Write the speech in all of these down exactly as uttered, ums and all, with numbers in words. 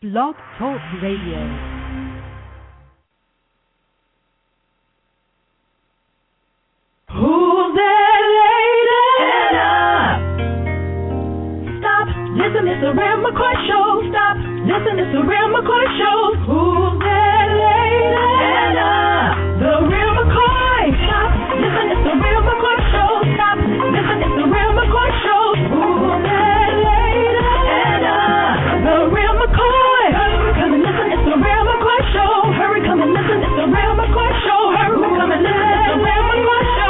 Blog Talk Radio. Who's that lady? Anna! Stop, listen, it's the Real McCoy Show. Stop, listen, it's the Real McCoy Show. Who's that lady? Anna! The Real McCoy. Stop, listen, it's the Real McCoy Show. Stop, listen, it's the Real McCoy Show. Who's that lady? Anna! The Real McCoy. Hurry, come and listen, it's the Real McCoy Show. Hurry, come and listen, it's the Real McCoy Show. Hurry, come and listen, it's the Real McCoy Show.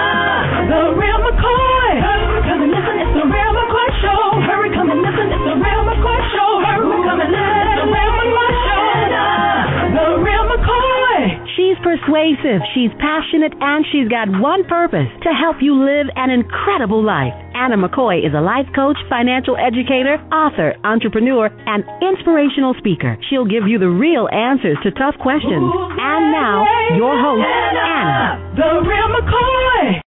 The Real McCoy. Hurry, come and listen, it's the Real McCoy Show. Hurry, come and listen, it's the Real McCoy Show. Hurry, come and listen, it's the Real McCoy Show. The Real McCoy. She's persuasive, she's passionate, and she's got one purpose: to help you live an incredible life. Anna McCoy is a life coach, financial educator, author, entrepreneur, and inspirational speaker. She'll give you the real answers to tough questions. Ooh, and now, your host, Anna. Anna. The Real McCoy.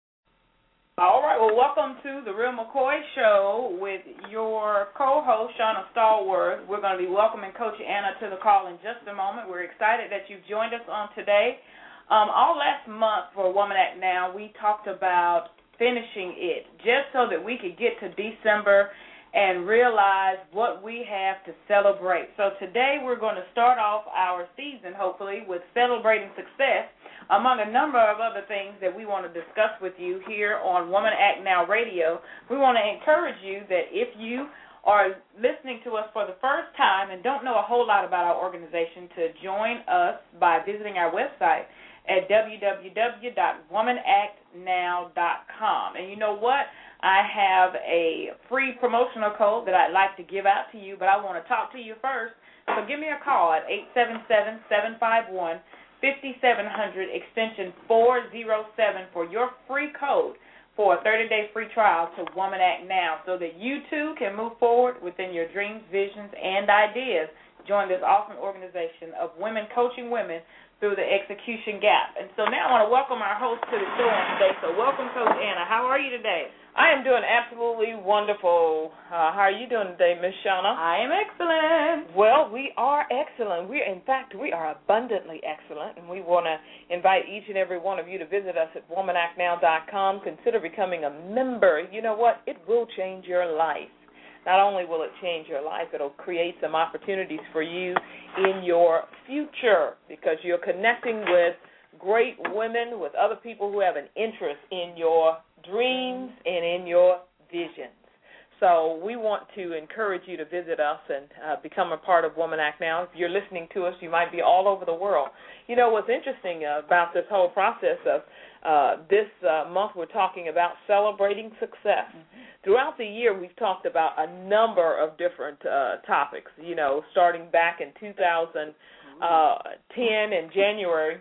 All right, well, welcome to the Real McCoy Show with your co-host, Shauna Stallworth. We're going to be welcoming Coach Anna to the call in just a moment. We're excited that you've joined us on today. Um, all last month for Woman Act Now, we talked about finishing it, just so that we could get to December and realize what we have to celebrate. So today we're going to start off our season, hopefully, with celebrating success, among a number of other things that we want to discuss with you here on Woman Act Now Radio. We want to encourage you that if you are listening to us for the first time and don't know a whole lot about our organization, to join us by visiting our website at w w w dot woman act now dot com. And you know what? I have a free promotional code that I'd like to give out to you, but I want to talk to you first. So give me a call at eight seven seven, seven five one, five seven zero zero, extension four oh seven for your free code for a thirty-day free trial to Woman Act Now, so that you too can move forward within your dreams, visions, and ideas. Join this awesome organization of women coaching women through the execution gap. And so now I want to welcome our host to the show today. So welcome, Coach Anna. How are you today? I am doing absolutely wonderful. Uh, how are you doing today, Miss Shauna? I am excellent. Well, we are excellent. We, in fact, we are abundantly excellent, and we want to invite each and every one of you to visit us at woman act now dot com. Consider becoming a member. You know what? It will change your life. Not only will it change your life, it'll create some opportunities for you in your future, because you're connecting with great women, with other people who have an interest in your dreams and in your visions. So we want to encourage you to visit us and uh, become a part of Woman Act Now. If you're listening to us, you might be all over the world. You know, what's interesting uh, about this whole process of uh, this uh, month, we're talking about celebrating success. Mm-hmm. Throughout the year, we've talked about a number of different uh, topics, you know, starting back in two thousand ten in January.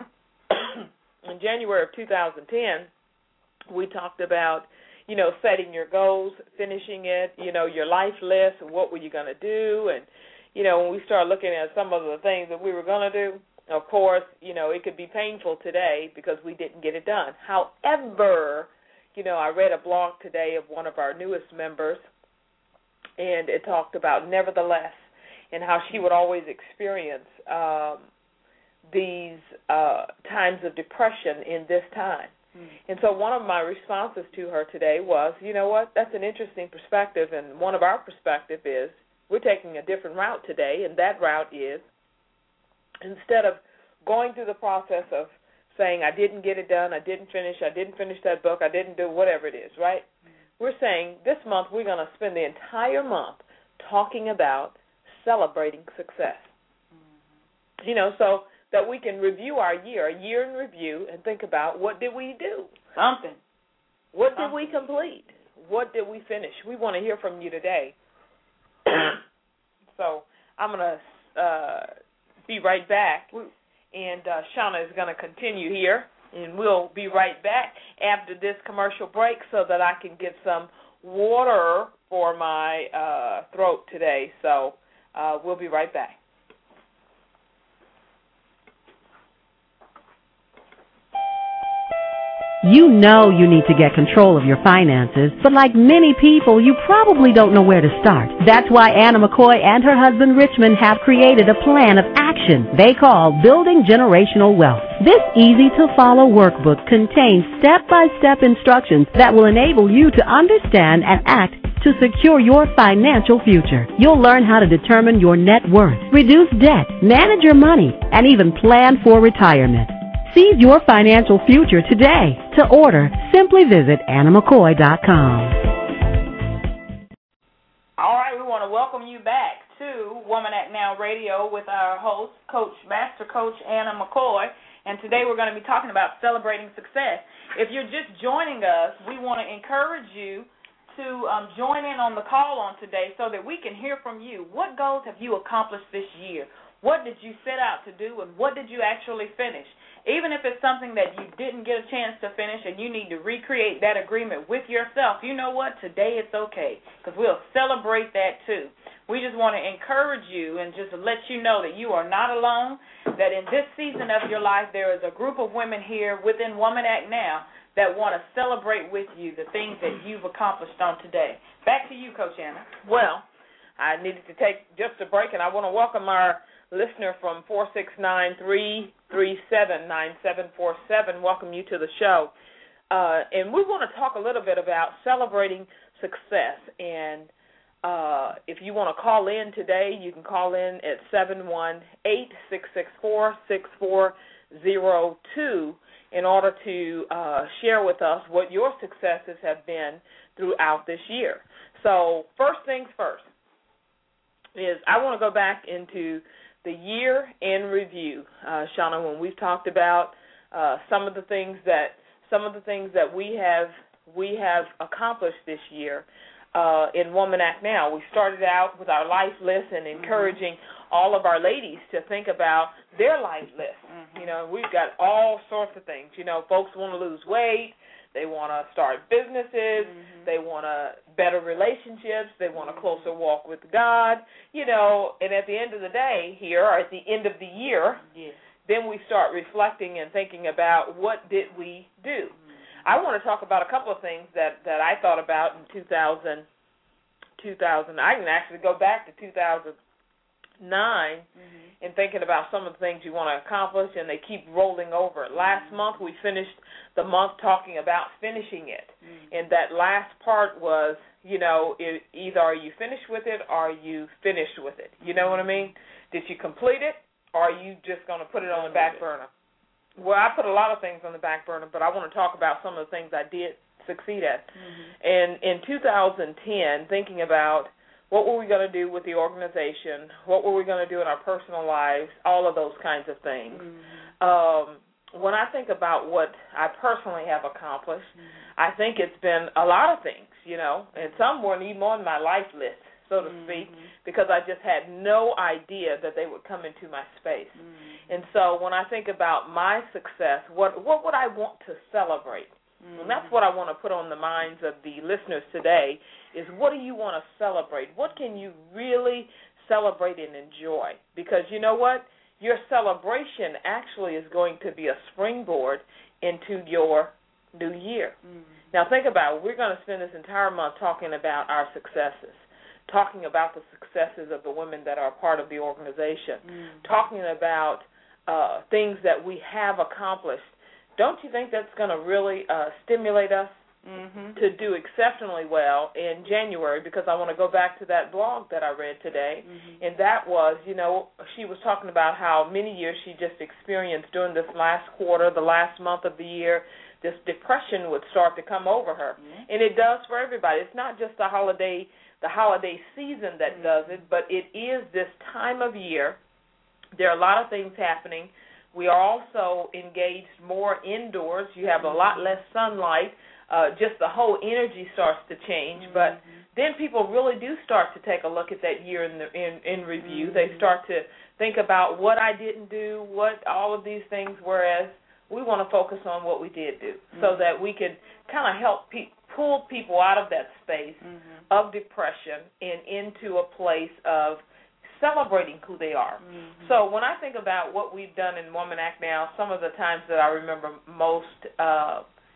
In January of two thousand ten, we talked about, you know, setting your goals, finishing it, you know, your life list, what were you going to do. And, you know, when we start looking at some of the things that we were going to do, of course, you know, it could be painful today because we didn't get it done. However, you know, I read a blog today of one of our newest members, and it talked about nevertheless and how she would always experience um, these uh, times of depression in this time. Mm. And so one of my responses to her today was, you know what, that's an interesting perspective, and one of our perspective is we're taking a different route today, and that route is instead of going through the process of saying I didn't get it done, I didn't finish, I didn't finish that book, I didn't do whatever it is, right? Mm. We're saying this month we're going to spend the entire month talking about celebrating success. Mm. You know, so that we can review our year, a year in review, and think about what did we do? Something. What Something. did we complete? What did we finish? We want to hear from you today. So I'm going to uh, be right back, and uh, Shauna is going to continue here, and we'll be right back after this commercial break so that I can get some water for my uh, throat today. So uh, we'll be right back. You know you need to get control of your finances, but like many people, you probably don't know where to start. That's why Anna McCoy and her husband Richmond have created a plan of action they call Building Generational Wealth. This easy-to-follow workbook contains step-by-step instructions that will enable you to understand and act to secure your financial future. You'll learn how to determine your net worth, reduce debt, manage your money, and even plan for retirement. Seize your financial future today. To order, simply visit anna mccoy dot com. All right, we want to welcome you back to Woman Act Now Radio with our host, Coach, Master Coach Anna McCoy, and today we're going to be talking about celebrating success. If you're just joining us, we want to encourage you to um, join in on the call on today so that we can hear from you. What goals have you accomplished this year? What did you set out to do, and what did you actually finish? Even if it's something that you didn't get a chance to finish and you need to recreate that agreement with yourself, you know what? Today it's okay, because we'll celebrate that too. We just want to encourage you and just let you know that you are not alone, that in this season of your life there is a group of women here within Woman Act Now that want to celebrate with you the things that you've accomplished on today. Back to you, Coach Anna. Well, I needed to take just a break, and I want to welcome our listener from four six nine, three three seven, nine seven four seven. Welcome you to the show. Uh, and we want to talk a little bit about celebrating success. And uh, if you want to call in today, you can call in at seven one eight, six six four, six four zero two in order to uh, share with us what your successes have been throughout this year. So first things first is I want to go back into the year in review, uh, Shauna, when we've talked about uh, some of the things that some of the things that we have we have accomplished this year uh, in Woman Act Now. We started out with our life list and encouraging mm-hmm. all of our ladies to think about their life list. Mm-hmm. You know, we've got all sorts of things. You know, folks want to lose weight. They want to start businesses. Mm-hmm. They want to better relationships. They want a closer walk with God. You know, and at the end of the day here, or at the end of the year, yes. then we start reflecting and thinking about what did we do. Mm-hmm. I want to talk about a couple of things that, that I thought about in two thousand, two thousand. I can actually go back to two thousand nine mm-hmm. and thinking about some of the things you want to accomplish, and they keep rolling over. Last mm-hmm. month we finished the month talking about finishing it, mm-hmm. and that last part was, you know, it, either are you finished with it or are you finished with it. You know what I mean? Did you complete it, or are you just going to put it on the back burner? Well, I put a lot of things on the back burner, but I want to talk about some of the things I did succeed at. Mm-hmm. And in two thousand ten, thinking about what were we going to do with the organization, what were we going to do in our personal lives, all of those kinds of things. Mm-hmm. Um, when I think about what I personally have accomplished, mm-hmm. I think it's been a lot of things, you know, and some weren't even on my life list, so to mm-hmm. speak, because I just had no idea that they would come into my space. Mm-hmm. And so when I think about my success, what what would I want to celebrate? Mm-hmm. And that's what I want to put on the minds of the listeners today is what do you want to celebrate? What can you really celebrate and enjoy? Because you know what? Your celebration actually is going to be a springboard into your new year. Mm-hmm. Now think about it. We're going to spend this entire month talking about our successes, talking about the successes of the women that are part of the organization, mm-hmm. talking about uh, things that we have accomplished. Don't you think that's going to really uh, stimulate us mm-hmm. to do exceptionally well in January? Because I want to go back to that blog that I read today, mm-hmm. and that was, you know, she was talking about how many years she just experienced during this last quarter, the last month of the year, this depression would start to come over her. Mm-hmm. And it does for everybody. It's not just the holiday, the holiday season that mm-hmm. does it, but it is this time of year. There are a lot of things happening. We are also engaged more indoors. You have a lot less sunlight. Uh, just the whole energy starts to change. Mm-hmm. But then people really do start to take a look at that year in, the, in, in review. Mm-hmm. They start to think about what I didn't do, what all of these things, whereas we want to focus on what we did do mm-hmm. so that we can kind of help pe- pull people out of that space mm-hmm. of depression and into a place of celebrating who they are. Mm-hmm. So when I think about what we've done in Woman Act Now, some of the times that I remember most uh,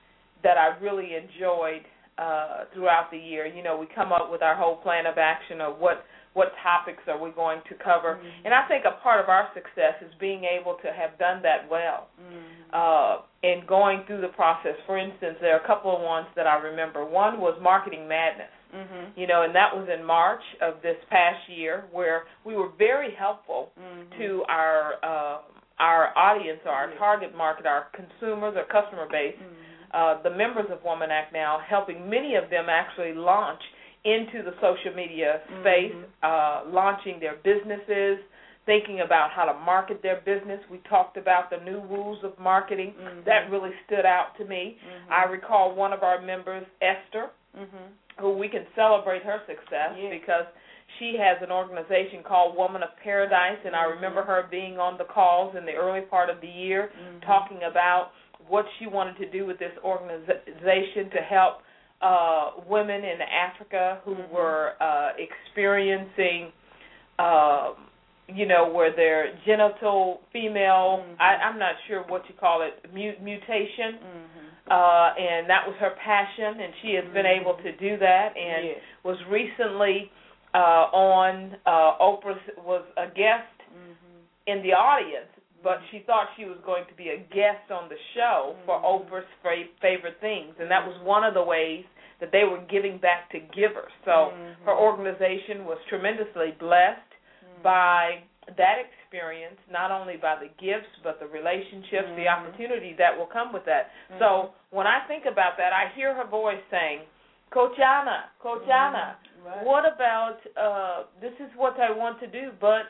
that I really enjoyed uh, throughout the year. You know, we come up with our whole plan of action of what, what topics are we going to cover. Mm-hmm. And I think a part of our success is being able to have done that well mm-hmm. uh, and going through the process. For instance, there are a couple of ones that I remember. One was Marketing Madness. Mm-hmm. You know, and that was in March of this past year, where we were very helpful mm-hmm. to our uh, our audience, or our target market, our consumers, our customer base, mm-hmm. uh, the members of Woman Act Now, helping many of them actually launch into the social media space, mm-hmm. uh, launching their businesses, thinking about how to market their business. We talked about the new rules of marketing. Mm-hmm. That really stood out to me. Mm-hmm. I recall one of our members, Esther, mm-hmm. who we can celebrate her success yeah. because she has an organization called Woman of Paradise, and mm-hmm. I remember her being on the calls in the early part of the year mm-hmm. talking about what she wanted to do with this organization to help uh, women in Africa who mm-hmm. were uh, experiencing, uh, you know, where their genital female, mm-hmm. I, I'm not sure what you call it, mut- mutation. Mm-hmm. Uh, and that was her passion, and she has mm-hmm. been able to do that, and yes. was recently uh, on uh, Oprah's, was a guest mm-hmm. in the audience, but she thought she was going to be a guest on the show mm-hmm. for Oprah's fa- favorite things, and that was one of the ways that they were giving back to givers. So mm-hmm. her organization was tremendously blessed mm-hmm. by that experience, not only by the gifts, but the relationships, mm-hmm. the opportunity that will come with that. Mm-hmm. So when I think about that, I hear her voice saying, Coach Anna, Coach mm-hmm. Anna, right. what about uh, this is what I want to do, but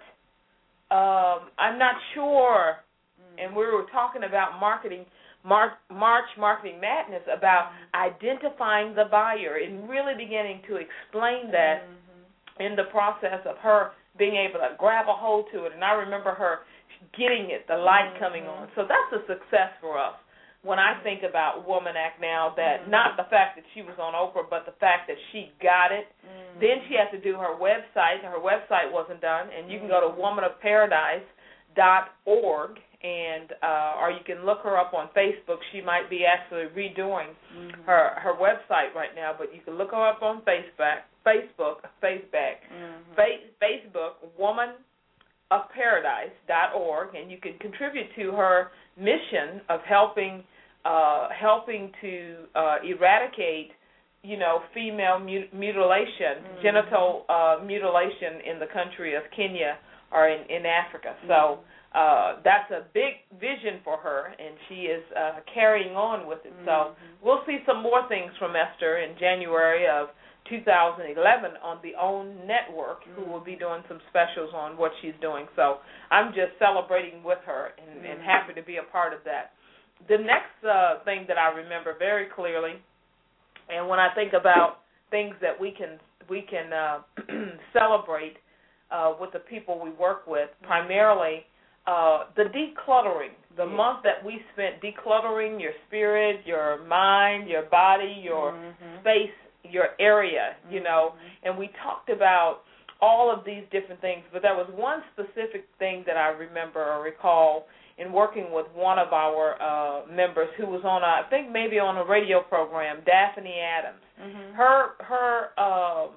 um, I'm not sure. Mm-hmm. And we were talking about marketing, Mar- March Marketing Madness, about mm-hmm. identifying the buyer and really beginning to explain that mm-hmm. in the process of her being able to grab a hold to it. And I remember her getting it, the light mm-hmm. coming on. So that's a success for us. When I think about Woman Act Now, that mm-hmm. not the fact that she was on Oprah, but the fact that she got it. Mm-hmm. Then she had to do her website, and her website wasn't done. And you can go to woman of paradise dot org, and uh, or you can look her up on Facebook. She might be actually redoing mm-hmm. her her website right now, but you can look her up on Facebook. Facebook, Facebook, mm-hmm. Fa- Facebook, woman of paradise dot org, and you can contribute to her mission of helping. Uh, helping to uh, eradicate, you know, female mut- mutilation, mm-hmm. genital uh, mutilation in the country of Kenya or in, in Africa. Mm-hmm. So uh, that's a big vision for her, and she is uh, carrying on with it. Mm-hmm. So we'll see some more things from Esther in January of two thousand eleven on the OWN Network, mm-hmm. who will be doing some specials on what she's doing. So I'm just celebrating with her and, mm-hmm. and happy to be a part of that. The next uh, thing that I remember very clearly, and when I think about things that we can we can uh, celebrate uh, with the people we work with, primarily uh, the decluttering, the yes. month that we spent decluttering your spirit, your mind, your body, your mm-hmm. space, your area, you mm-hmm. know, and we talked about all of these different things, but there was one specific thing that I remember or recall in working with one of our uh, members who was on, a, I think maybe on a radio program, Daphne Adams. Mm-hmm. Her her um,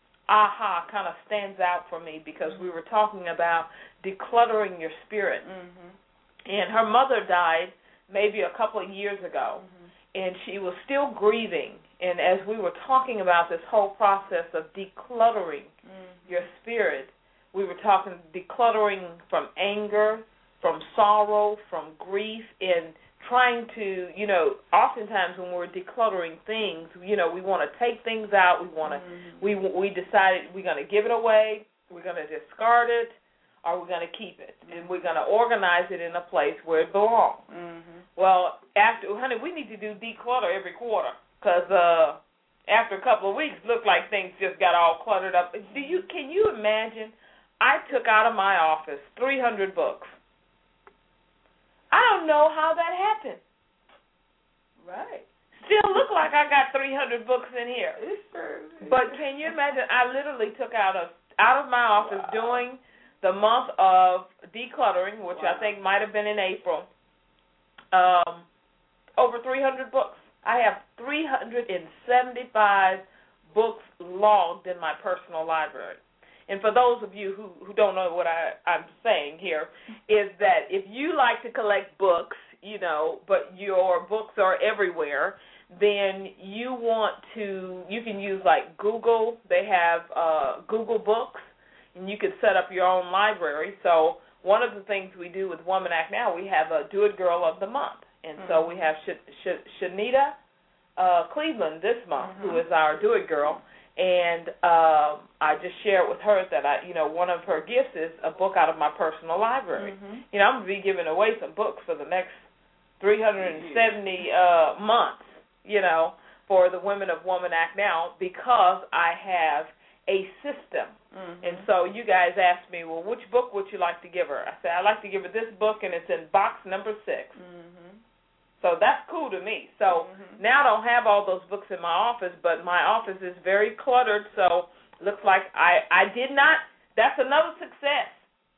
aha kind of stands out for me because mm-hmm. we were talking about decluttering your spirit. Mm-hmm. And her mother died maybe a couple of years ago, mm-hmm. and she was still grieving. And as we were talking about this whole process of decluttering mm-hmm. your spirit, we were talking decluttering from anger, from sorrow, from grief, and trying to, you know, oftentimes when we're decluttering things, you know, we want to take things out. We want to, mm-hmm. we we decided we're going to give it away, we're going to discard it, or we're going to keep it, mm-hmm. and we're going to organize it in a place where it belongs. Mm-hmm. Well, after, honey, we need to do declutter every quarter because uh, after a couple of weeks, it looked like things just got all cluttered up. Do you? Can you imagine? I took out of my office three hundred books. I don't know how that happened. Right. Still look like I got three hundred books in here. But can you imagine? I literally took out of out of my office wow. during the month of decluttering, which wow. I think might have been in April, um, over three hundred books. I have three hundred seventy-five books logged in my personal library. And for those of you who, who don't know what I, I'm saying here, is that if you like to collect books, you know, but your books are everywhere, then you want to, you can use like Google. They have uh, Google Books, and you can set up your own library. So one of the things we do with Woman Act Now, we have a Do It Girl of the Month. And mm-hmm. so we have Sh- Sh- Shanita uh, Cleveland this month, mm-hmm. who is our Do It Girl. And um, I just shared with her that I, you know, one of her gifts is a book out of my personal library. Mm-hmm. You know, I'm going to be giving away some books for the next three hundred seventy uh, months, you know, for the Women of Woman Act Now, because I have a system. Mm-hmm. And so you guys asked me, well, which book would you like to give her? I said, I'd like to give her this book, and it's in box number six. Mm-hmm. So that's cool to me. So mm-hmm. now I don't have all those books in my office, but my office is very cluttered, so looks like I, I did not, that's another success.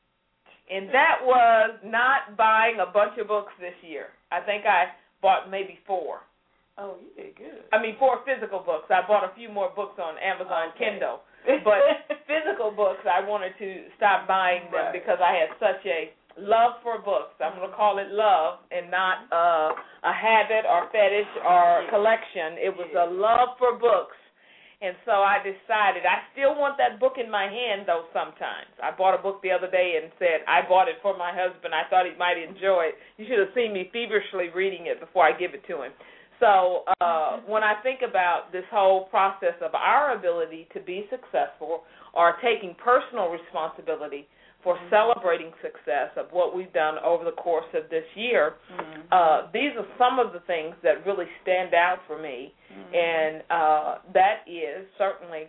And that was not buying a bunch of books this year. I think I bought maybe four. Oh, you did good. I mean, four physical books. I bought a few more books on Amazon okay. Kindle. But physical books, I wanted to stop buying them right. because I had such a love for books. I'm going to call it love and not uh, a habit or fetish or collection. It was a love for books. And so I decided, I still want that book in my hand, though, sometimes. I bought a book the other day and said, I bought it for my husband. I thought he might enjoy it. You should have seen me feverishly reading it before I give it to him. So uh, when I think about this whole process of our ability to be successful or taking personal responsibility for mm-hmm. celebrating success of what we've done over the course of this year, mm-hmm. uh, these are some of the things that really stand out for me, mm-hmm. and uh, that is certainly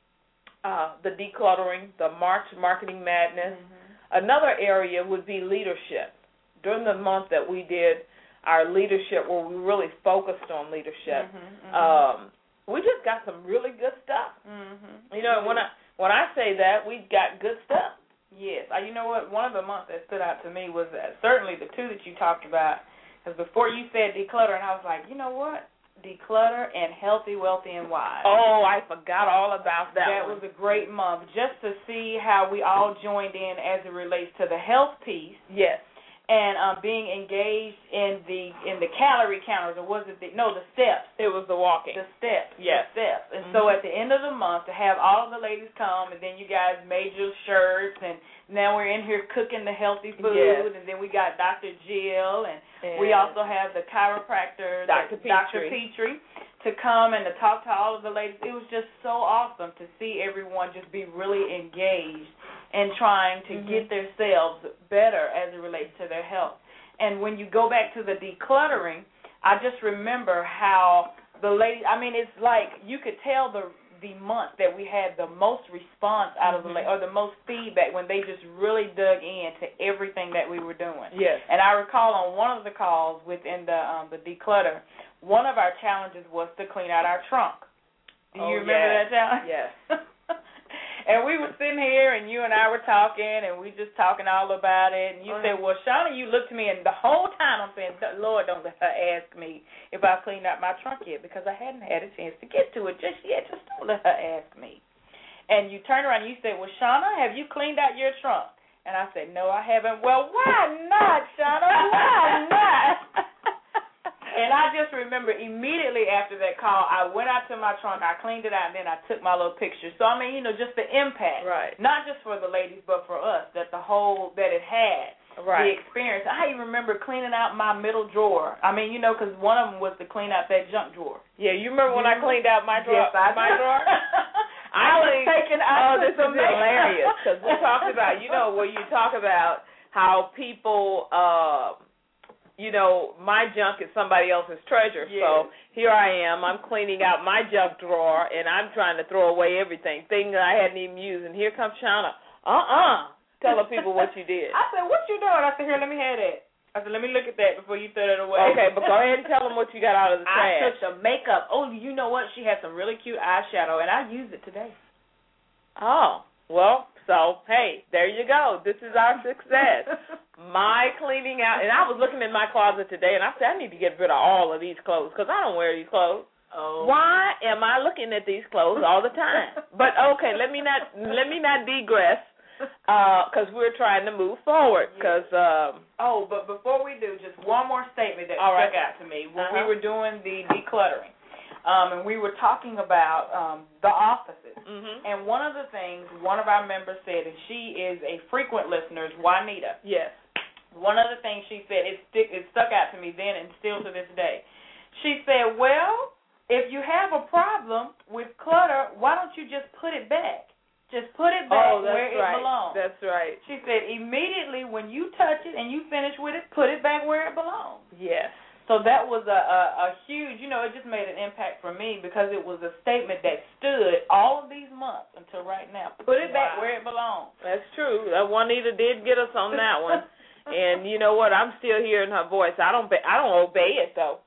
uh, the decluttering, the March Marketing Madness. Mm-hmm. Another area would be leadership. During the month that we did our leadership, where we really focused on leadership, mm-hmm. um, we just got some really good stuff. Mm-hmm. You know, when I when I say that, we got good stuff. Yes. Uh, you know what? One of the months that stood out to me was uh, certainly the two that you talked about. Because before you said declutter, and I was like, you know what? Declutter and healthy, wealthy, and wise. Oh, I forgot all about that. That one. was a great month, just to see how we all joined in as it relates to the health piece. Yes. And um, being engaged in the in the calorie counters, or was it the, no, the steps. It was the walking. The steps. Yes. The steps. And mm-hmm. so at the end of the month, to have all of the ladies come, and then you guys made your shirts, and now we're in here cooking the healthy food, yes. and then we got Doctor Jill, and, and we also have the chiropractor, Doctor Petrie. Doctor Petrie, to come and to talk to all of the ladies. It was just so awesome to see everyone just be really engaged and trying to mm-hmm. get themselves better as it relates to their health. And when you go back to the decluttering, I just remember how the ladies, I mean, it's like you could tell the the month that we had the most response out of the ladies, or the most feedback, when they just really dug into everything that we were doing. Yes. And I recall on one of the calls within the um, the declutter, one of our challenges was to clean out our trunk. Do you oh, remember yes. that challenge? Yes. And we were sitting here, and you and I were talking, and we just talking all about it. And you uh-huh. said, well, Shauna, you looked at me, and the whole time I'm saying, Lord, don't let her ask me if I cleaned out my trunk yet, because I hadn't had a chance to get to it just yet. Just don't let her ask me. And you turned around and you said, well, Shauna, have you cleaned out your trunk? And I said, no, I haven't. Well, why not, Shauna? Why not? And I just remember immediately after that call, I went out to my trunk, I cleaned it out, and then I took my little picture. So, I mean, you know, just the impact. Right. Not just for the ladies, but for us, that the whole, that it had. Right. The experience. I even remember cleaning out my middle drawer. I mean, you know, because one of them was to clean out that junk drawer. Yeah, you remember when I cleaned out my drawer? Yes, I my drawer? I, I was taking out. Oh, this is hilarious, because we talked about, you know, where you talk about how people, uh, you know, my junk is somebody else's treasure. Yes. So here I am. I'm cleaning out my junk drawer, and I'm trying to throw away everything, things that I hadn't even used. And here comes Shauna. Uh-uh. Telling people what you did. I said, what you doing? I said, here, let me have that. I said, let me look at that before you throw it away. Okay, but go ahead and tell them what you got out of the trash. I took some makeup. Oh, you know what? She had some really cute eyeshadow, and I used it today. Oh, well, so, hey, there you go. This is our success. my cleaning out. And I was looking in my closet today, and I said, I need to get rid of all of these clothes because I don't wear these clothes. Oh. Why am I looking at these clothes all the time? But okay, let me not let me not digress because uh, we're trying to move forward. Because um, oh, but before we do, just one more statement that all stuck right. out to me when uh-huh. we were doing the decluttering, um, and we were talking about um, the offices. Mm-hmm. And one of the things one of our members said, and she is a frequent listener, is Juanita. Yes. One of the things she said, it stick it stuck out to me then and still to this day. She said, well, if you have a problem with clutter, why don't you just put it back? Just put it back oh, that's where it right. belongs. That's right. She said, immediately when you touch it and you finish with it, put it back where it belongs. Yes. So that was a, a, a huge, you know, it just made an impact for me because it was a statement that stood all of these months until right now. Put it wow. back where it belongs. That's true. That Juanita did get us on that one. And you know what? I'm still hearing her voice. I don't. I don't obey it though.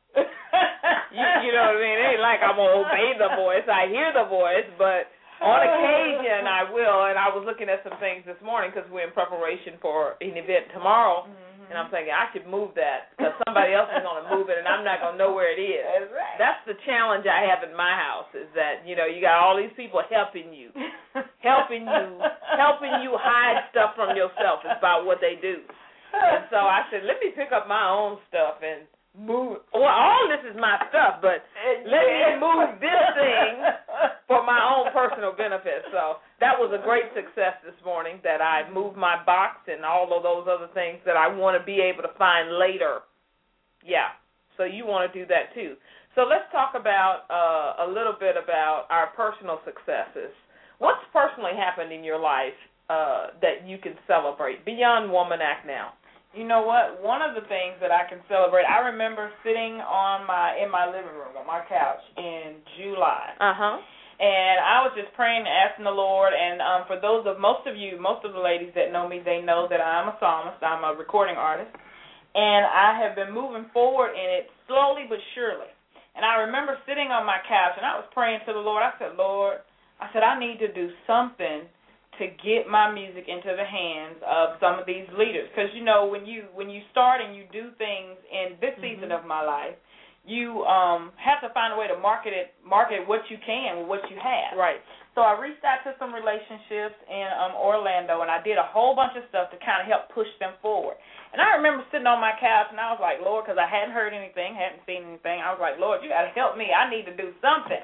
you, you know what I mean? It ain't like I'm gonna obey the voice. I hear the voice, but on occasion I will. And I was looking at some things this morning because we're in preparation for an event tomorrow, mm-hmm. and I'm thinking I should move that because somebody else is gonna move it, and I'm not gonna know where it is. That's right. That's the challenge I have in my house is that you know you got all these people helping you, helping you, helping you hide stuff from yourself. It's about what they do. And so I said, let me pick up my own stuff and move. Well, all this is my stuff, but let me move this thing for my own personal benefit. So that was a great success this morning that I moved my box and all of those other things that I want to be able to find later. Yeah, so you want to do that too. So let's talk about uh, a little bit about our personal successes. What's personally happened in your life uh, that you can celebrate beyond Woman Act Now? You know what? One of the things that I can celebrate, I remember sitting on my in my living room on my couch in July. Uh-huh. And I was just praying and asking the Lord. And um, for those of most of you, most of the ladies that know me, they know that I'm a psalmist. I'm a recording artist. And I have been moving forward in it slowly but surely. And I remember sitting on my couch, and I was praying to the Lord. I said, Lord, I said, I need to do something to get my music into the hands of some of these leaders. Because, you know, when you when you start and you do things in this mm-hmm. season of my life, you um, have to find a way to market it, market what you can with what you have. Right. So I reached out to some relationships in um, Orlando, and I did a whole bunch of stuff to kind of help push them forward. And I remember sitting on my couch, and I was like, Lord, because I hadn't heard anything, hadn't seen anything, I was like, Lord, you got to help me. I need to do something.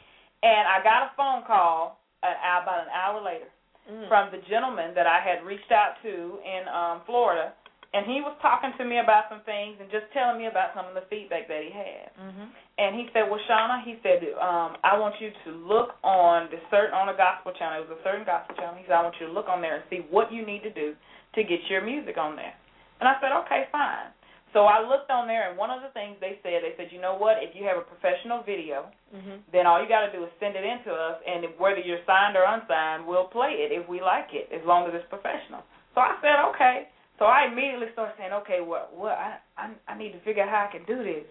And I got a phone call an hour, about an hour later. Mm. From the gentleman that I had reached out to in um, Florida, and he was talking to me about some things and just telling me about some of the feedback that he had. Mm-hmm. And he said, well, Shauna, he said, um, I want you to look on the certain on a gospel channel. It was a certain gospel channel. He said, I want you to look on there and see what you need to do to get your music on there. And I said, okay, fine. So I looked on there, and one of the things they said, they said, you know what, if you have a professional video, mm-hmm. then all you got to do is send it in to us, and if, whether you're signed or unsigned, we'll play it if we like it, as long as it's professional. So I said, okay. So I immediately started saying, okay, well, well I, I, I need to figure out how I can do this.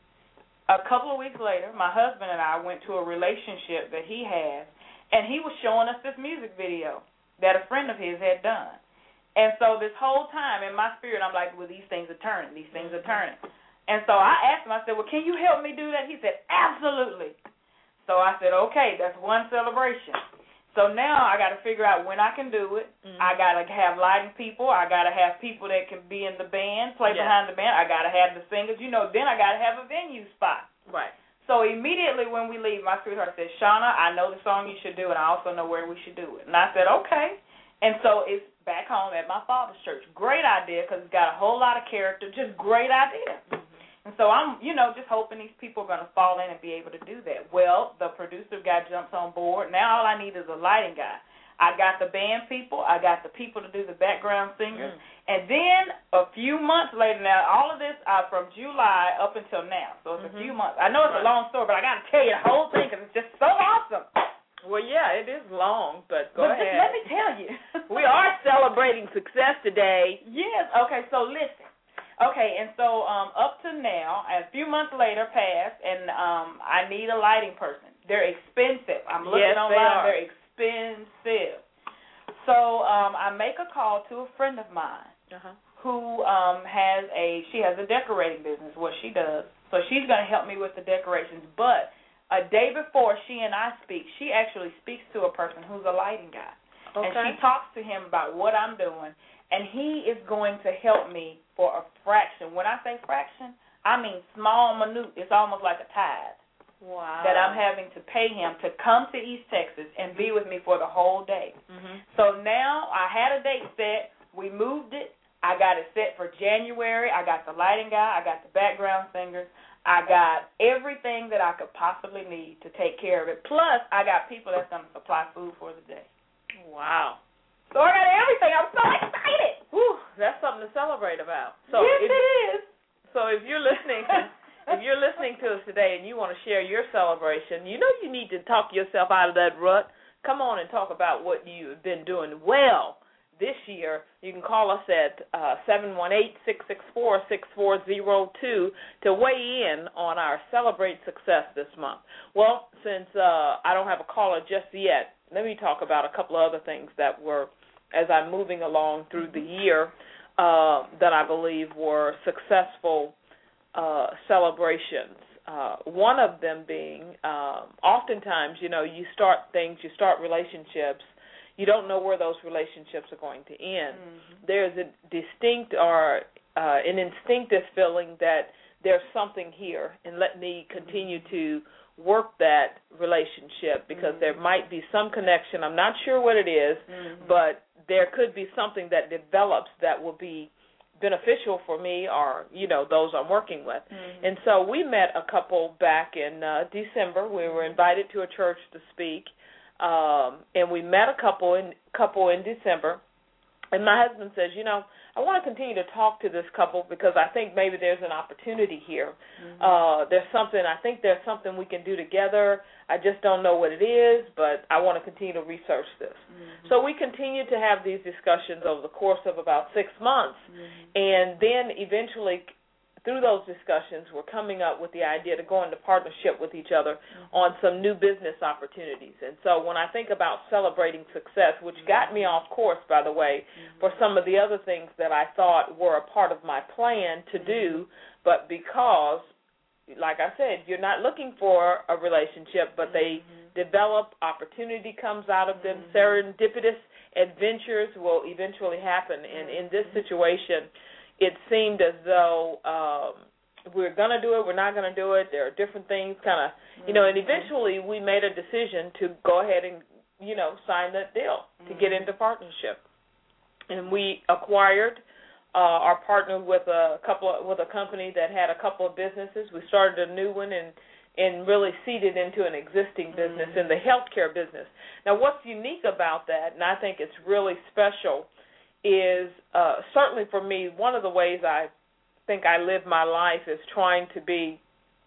A couple of weeks later, my husband and I went to a relationship that he had, and he was showing us this music video that a friend of his had done. And so this whole time in my spirit, I'm like, well, these things are turning. These things are turning. And so I asked him, I said, well, can you help me do that? He said, absolutely. So I said, okay, that's one celebration. So now I got to figure out when I can do it. Mm-hmm. I got to have lighting people. I got to have people that can be in the band, play yeah. behind the band. I got to have the singers. You know, then I got to have a venue spot. Right. So immediately when we leave, my sweetheart said, Shauna, I know the song you should do, and I also know where we should do it. And I said, okay. And so it's back home at my father's church. Great idea because it's got a whole lot of character. Just great idea. Mm-hmm. And so I'm, you know, just hoping these people are going to fall in and be able to do that. Well, the producer guy jumps on board. Now all I need is a lighting guy. I got the band people. I got the people to do the background singers. Mm-hmm. And then a few months later, now all of this uh, from July up until now. So it's mm-hmm. a few months. I know it's right. a long story, but I got to tell you the whole thing because it's just so awesome. Well, yeah, it is long, but go but ahead. Let me tell you. We are celebrating success today. Yes. Okay, so listen. Okay, and so um, up to now, a few months later passed, and um, I need a lighting person. They're expensive. I'm looking yes, online. they are. They're expensive. So um, I make a call to a friend of mine uh-huh. who um, has a, she has a decorating business, what she does. So she's going to help me with the decorations. But a day before she and I speak, she actually speaks to a person who's a lighting guy. Okay. And she talks to him about what I'm doing, and he is going to help me for a fraction. When I say fraction, I mean small, minute. It's almost like a tithe. Wow. That I'm having to pay him to come to East Texas and be with me for the whole day. Mm-hmm. So now I had a date set. We moved it. I got it set for January. I got the lighting guy. I got the background singers. I got everything that I could possibly need to take care of it. Plus, I got people that's going to supply food for the day. Wow. So I got everything. I'm so excited. Whew, that's something to celebrate about. So yes, if, it is. So if you're listening to If you're listening to us today and you want to share your celebration, you know you need to talk yourself out of that rut. Come on and talk about what you've been doing well this year. You can call us at uh, seven one eight, six six four, six four zero two to weigh in on our Celebrate Success this month. Well, since uh, I don't have a caller just yet, let me talk about a couple of other things that were, as I'm moving along through the year, uh, that I believe were successful Uh, celebrations. Uh, one of them being, um, oftentimes, you know, you start things, you start relationships, you don't know where those relationships are going to end. Mm-hmm. There's a distinct or uh, an instinctive feeling that there's something here, and let me continue mm-hmm. to work that relationship because mm-hmm. there might be some connection. I'm not sure what it is, mm-hmm. but there could be something that develops that will be beneficial for me or, you know, those I'm working with. Mm-hmm. And so we met a couple back in uh, December. We were invited to a church to speak, um, and we met a couple in couple in December. And my husband says, you know, I want to continue to talk to this couple because I think maybe there's an opportunity here. Mm-hmm. Uh, there's something, I think there's something we can do together. I just don't know what it is, but I want to continue to research this. Mm-hmm. So we continued to have these discussions over the course of about six months. Mm-hmm. And then eventually, through those discussions, we're coming up with the idea to go into partnership with each other mm-hmm. on some new business opportunities. And so when I think about celebrating success, which mm-hmm. got me off course, by the way, mm-hmm. for some of the other things that I thought were a part of my plan to mm-hmm. do, but because, like I said, you're not looking for a relationship, but they mm-hmm. develop, opportunity comes out of them, mm-hmm. serendipitous adventures will eventually happen. And in this situation, it seemed as though um, we're going to do it, we're not going to do it. There are different things kind of, you know, and eventually we made a decision to go ahead and, you know, sign that deal to get into partnership. And we acquired uh, our partner with a couple of, with a company that had a couple of businesses. We started a new one and and really seeded into an existing business mm-hmm. in the healthcare business. Now, what's unique about that, and I think it's really special, is uh, certainly for me, one of the ways I think I live my life is trying to be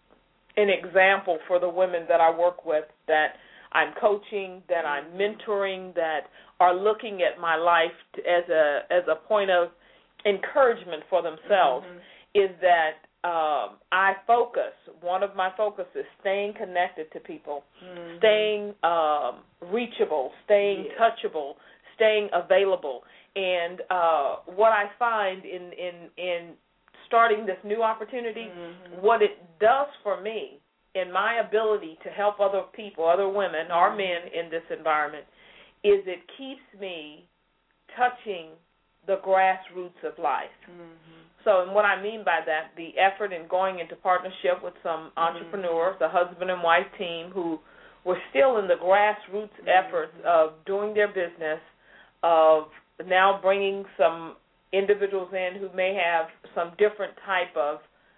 an example for the women that I work with, that I'm coaching, that I'm mentoring, that are looking at my life to, as a as a point of encouragement for themselves, mm-hmm. is that um, I focus, one of my focus is staying connected to people, mm-hmm. staying um, reachable, staying yeah. touchable, staying available. And uh, what I find in, in, in starting this new opportunity, mm-hmm. what it does for me in my ability to help other people, other women mm-hmm. or men in this environment, is it keeps me touching the grassroots of life. Mm-hmm. So and what I mean by that, the effort in going into partnership with some entrepreneurs, mm-hmm. a husband and wife team who were still in the grassroots mm-hmm. efforts of doing their business, of now bringing some individuals in who may have some different type of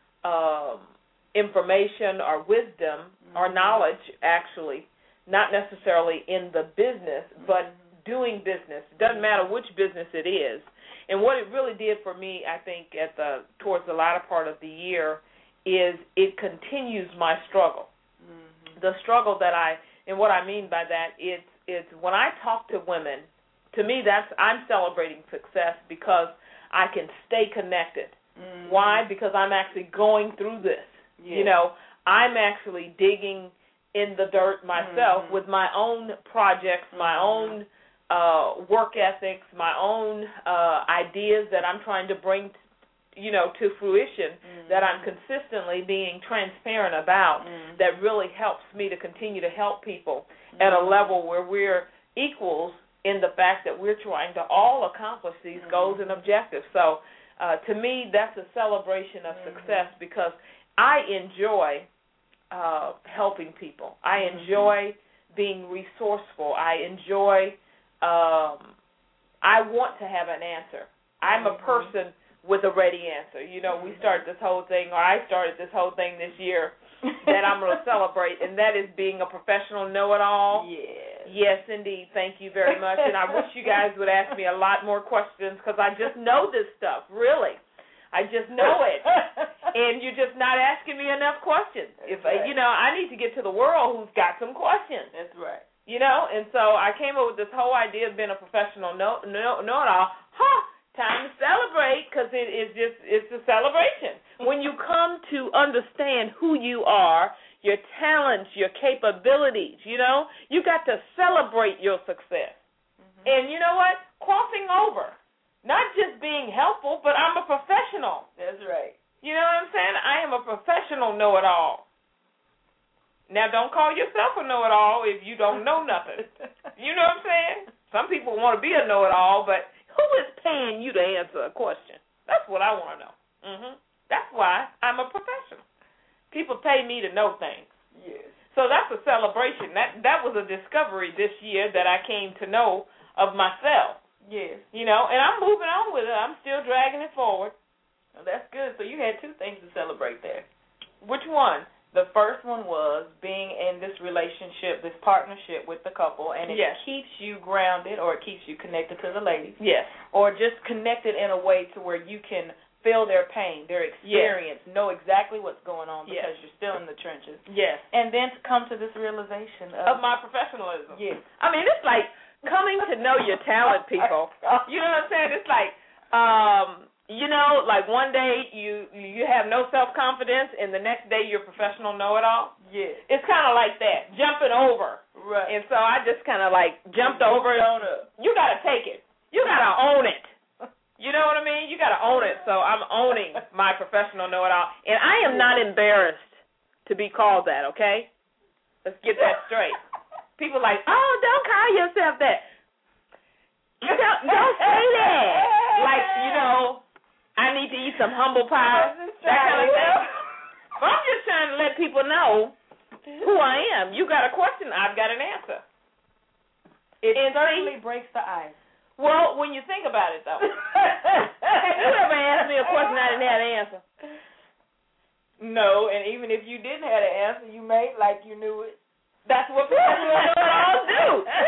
um, information or wisdom mm-hmm. or knowledge, actually, not necessarily in the business, mm-hmm. but doing business. It doesn't matter which business it is. And what it really did for me, I think, at the towards the latter part of the year, is it continues my struggle. Mm-hmm. The struggle that I, and what I mean by that, it's, it's when I talk to women, to me, that's I'm celebrating success because I can stay connected. Mm-hmm. Why? Because I'm actually going through this. Yes. You know, I'm actually digging in the dirt myself mm-hmm. with my own projects, my mm-hmm. own uh, work ethics, my own uh, ideas that I'm trying to bring, t- you know, to fruition, mm-hmm. that I'm consistently being transparent about, mm-hmm. that really helps me to continue to help people mm-hmm. at a level where we're equals in the fact that we're trying to all accomplish these mm-hmm. goals and objectives. So uh, to me, that's a celebration of mm-hmm. success, because I enjoy uh, helping people. I enjoy mm-hmm. being resourceful. I enjoy, um, I want to have an answer. I'm a person with a ready answer. You know, we started this whole thing, or I started this whole thing this year that I'm going to celebrate, and that is being a professional know-it-all. Yes. Yes, indeed. Thank you very much. And I wish you guys would ask me a lot more questions, because I just know this stuff, really. I just know it. And you're just not asking me enough questions. That's if right. You know, I need to get to the world who's got some questions. That's right. You know, and so I came up with this whole idea of being a professional know, know, know-it-all. Huh, time to celebrate, because it is just, it's a celebration. When you come to understand who you are, your talents, your capabilities, you know, you got to celebrate your success. Mm-hmm. And you know what? Crossing over. Not just being helpful, but I'm a professional. That's right. You know what I'm saying? I am a professional know-it-all. Now, don't call yourself a know-it-all if you don't know nothing. You know what I'm saying? Some people want to be a know-it-all, but who is paying you to answer a question? That's what I want to know. Mm-hmm. That's why I'm a professional. People pay me to know things. Yes. So that's a celebration. That that was a discovery this year that I came to know of myself. Yes. You know, and I'm moving on with it. I'm still dragging it forward. Well, that's good. So you had two things to celebrate there. Which one? The first one was being in this relationship, this partnership with the couple, and it yes. keeps you grounded, or it keeps you connected to the ladies. Yes. Or just connected in a way to where you can feel their pain, their experience, yes. know exactly what's going on, because yes. you're still in the trenches. Yes. And then to come to this realization of, of my professionalism. Yes. I mean, it's like coming to know your talent, people. You know what I'm saying? It's like, um, you know, like one day you you have no self-confidence, and the next day you're a professional know-it-all. Yes. It's kind of like that, jumping over. Right. And so I just kind of like jumped over it. You got to take it. You got to own it. You know what I mean? You got to own it. So I'm owning my professional know-it-all. And I am not embarrassed to be called that, okay? Let's get that straight. People are like, oh, don't call yourself that. Don't, don't say that. Like, you know, I need to eat some humble pie, that kind of thing. But I'm just trying to let people know who I am. You got a question, I've got an answer. It and certainly see, breaks the ice. Well, when you think about it, though. Have you ever asked me a question I didn't have an answer? No, and even if you didn't have an answer, you made like you knew it. That's what professional know-it-alls do.